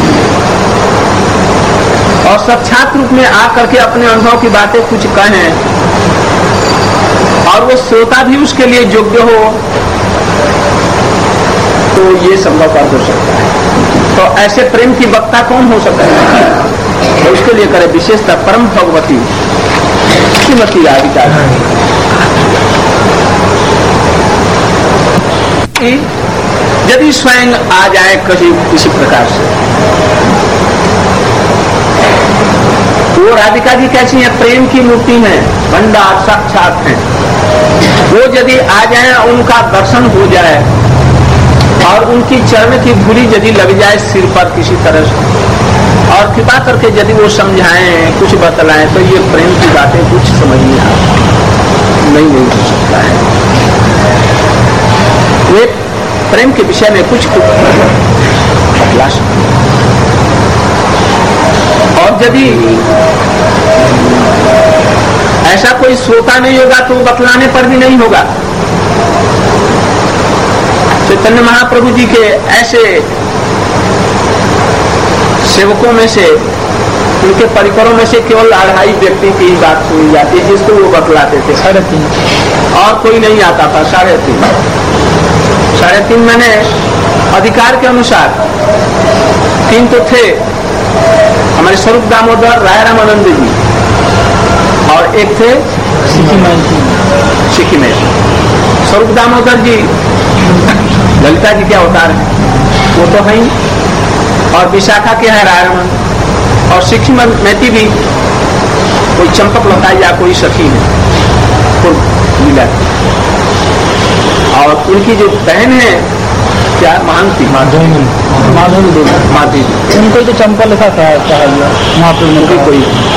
A: और साक्षात रूप में आकर के अपने अनुभव की बातें कुछ कहें और वो श्रोता भी उसके लिए योग्य हो, तो ये संभव हो सकता है। तो ऐसे प्रेम की वक्ता कौन हो सकता है? तो उसके लिए करे विशेषतः परम भगवती श्रीमती राधिका। यदि स्वयं आ जाए कहीं किसी प्रकार से, वो राधिका जी कैसी है, प्रेम की मूर्ति में भंडार साक्षात है, वो यदि आ जाए, उनका दर्शन हो जाए और उनकी चरण की धूली यदि लग जाए सिर पर किसी तरह से, और कृपा करके यदि वो समझाएं, कुछ बतलाएं, तो ये प्रेम की बातें कुछ समझ नहीं आ नहीं नहीं हो सकता है। वे प्रेम के विषय में कुछ कुछ बतला सकते, और यदि ऐसा कोई श्रोता नहीं होगा तो बतलाने पर भी नहीं होगा। चैतन्य महाप्रभु जी के ऐसे सेवकों में से, उनके परिकरों में से केवल अढ़ाई व्यक्ति की ही बात सुनी जाती है जिसको वो बतलाते थे, साढ़े तीन, और कोई नहीं आता था। साढ़े तीन साढ़े तीन मैंने अधिकार के अनुसार तीन तो थे, हमारे स्वरूप दामोदर, राय रामानंद जी, और एक थे सिक्की में स्वरूप दामोदर जी ललिता जी के अवतार है, वो तो है ही, और विशाखा के है राय रामानंद, और सिक्की मेथी भी कोई चंपक लता या कोई सखी है मिला, और उनकी जो बहन है क्या महांती माधवी माधवी उनको तो चंपा लिखा था महाप्रभु कोई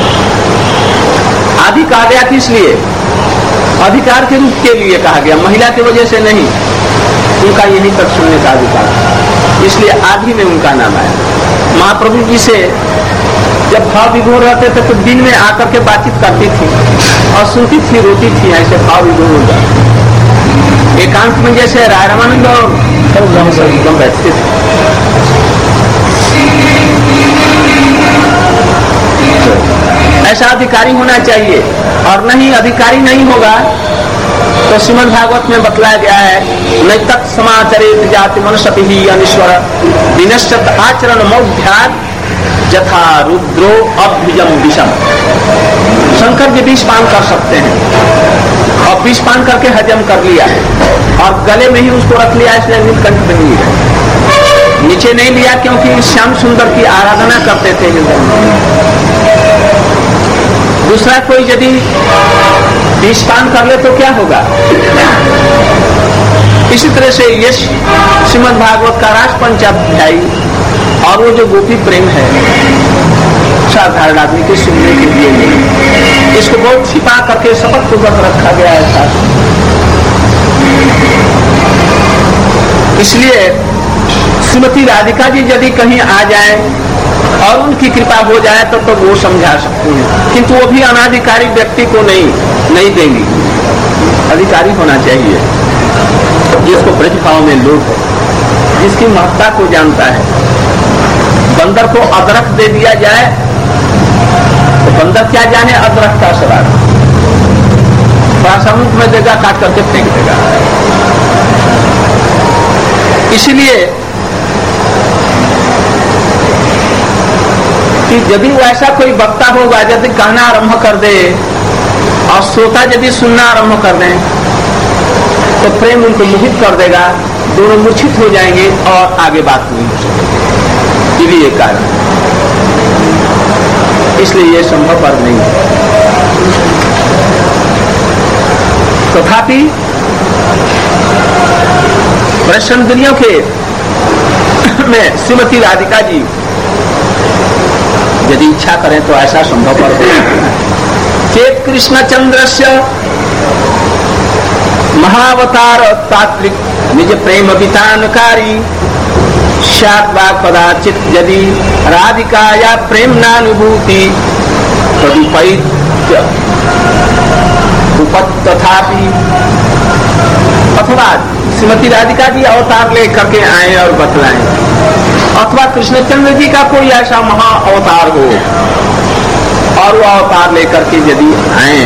A: आदि कहा गया थी, इसलिए अधिकार के रूप के लिए कहा गया, महिला की वजह से नहीं, उनका यहीं तक सुनने का अधिकार, इसलिए आदि में उनका नाम आया। महाप्रभु जी से जब भाव विभोर रहते थे तो दिन में आकर के बातचीत करती थी और सुनती थी, रोती थी, ऐसे भाव विभोर हो जाते। एकांत में जैसे राय रामानंद और एकदम बैठते थे। ऐसा अधिकारी होना चाहिए, और नहीं अधिकारी नहीं होगा तो श्रीमद् भागवत में बतलाया गया है, नैतत् समाचरेत जाति मनुष्यपि ही अनीश्वर विनश्यत आचरण मौढ्यात् यथा रुद्रो अभ्युजम विषम। शंकर जी विष पान कर सकते हैं, और विष पान करके हजम कर लिया और गले में ही उसको रख लिया, इसलिए नीलकंठ बन लिया, नीचे नहीं लिया क्योंकि श्याम सुंदर की आराधना करते थे हृदय। दूसरा कोई यदि विष पान कर ले तो क्या होगा? इसी तरह से ये श्रीमद् भागवत का रास पंचाध्यायी और वो जो गोपी प्रेम है साधारण आदमी के सुनने के लिए नहीं, इसको बहुत छिपा करके शपथ पूर्वक रखा गया है साथ। इसलिए श्रीमती राधिका जी यदि कहीं आ जाए और उनकी कृपा हो जाए तो तो वो समझा सकती हैं, किंतु वो भी अनाधिकारी व्यक्ति को नहीं नहीं देंगी। अधिकारी होना चाहिए जिसको प्रतिभाव में लोभ है, जिसकी महत्ता को जानता है। बंदर को अदरक दे दिया जाए तो बंदर क्या जाने अदरक का स्वाद, मुख में देगा, काट करके फेंक देगा। इसलिए कि यदि ऐसा कोई वक्ता होगा यदि कहना आरंभ कर दे और श्रोता यदि सुनना आरंभ कर दें तो प्रेम उनको मोहित कर देगा, दोनों मूर्छित हो जाएंगे और आगे बात नहीं हो सकेगी। यही एक कारण, इसलिए ये संभव पर नहीं है। तथापि वैष्णव के में श्रीमती राधिका जी यदि इच्छा करें तो ऐसा संभव पर चेत कृष्णचंद्रस्य महावतार तात्विक निज प्रेम वितानकारी स्यात् कदाचित यदि राधिकाया प्रेमनानुभूति तदुपैत्य उपत तथापि। अथवा श्रीमती राधिका जी अवतार लेकर के आए और बतलाएं, अथवा कृष्णचंद्र जी का कोई ऐसा महा अवतार हो और वो अवतार लेकर के यदि आए,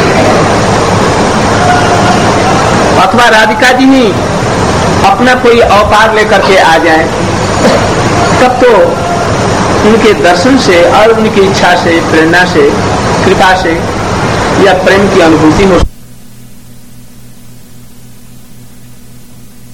A: अथवा राधिका जी ही अपना कोई अवतार लेकर के आ जाए, तब तो उनके दर्शन से और उनकी इच्छा से, प्रेरणा से, कृपा से या प्रेम की अनुभूति हो।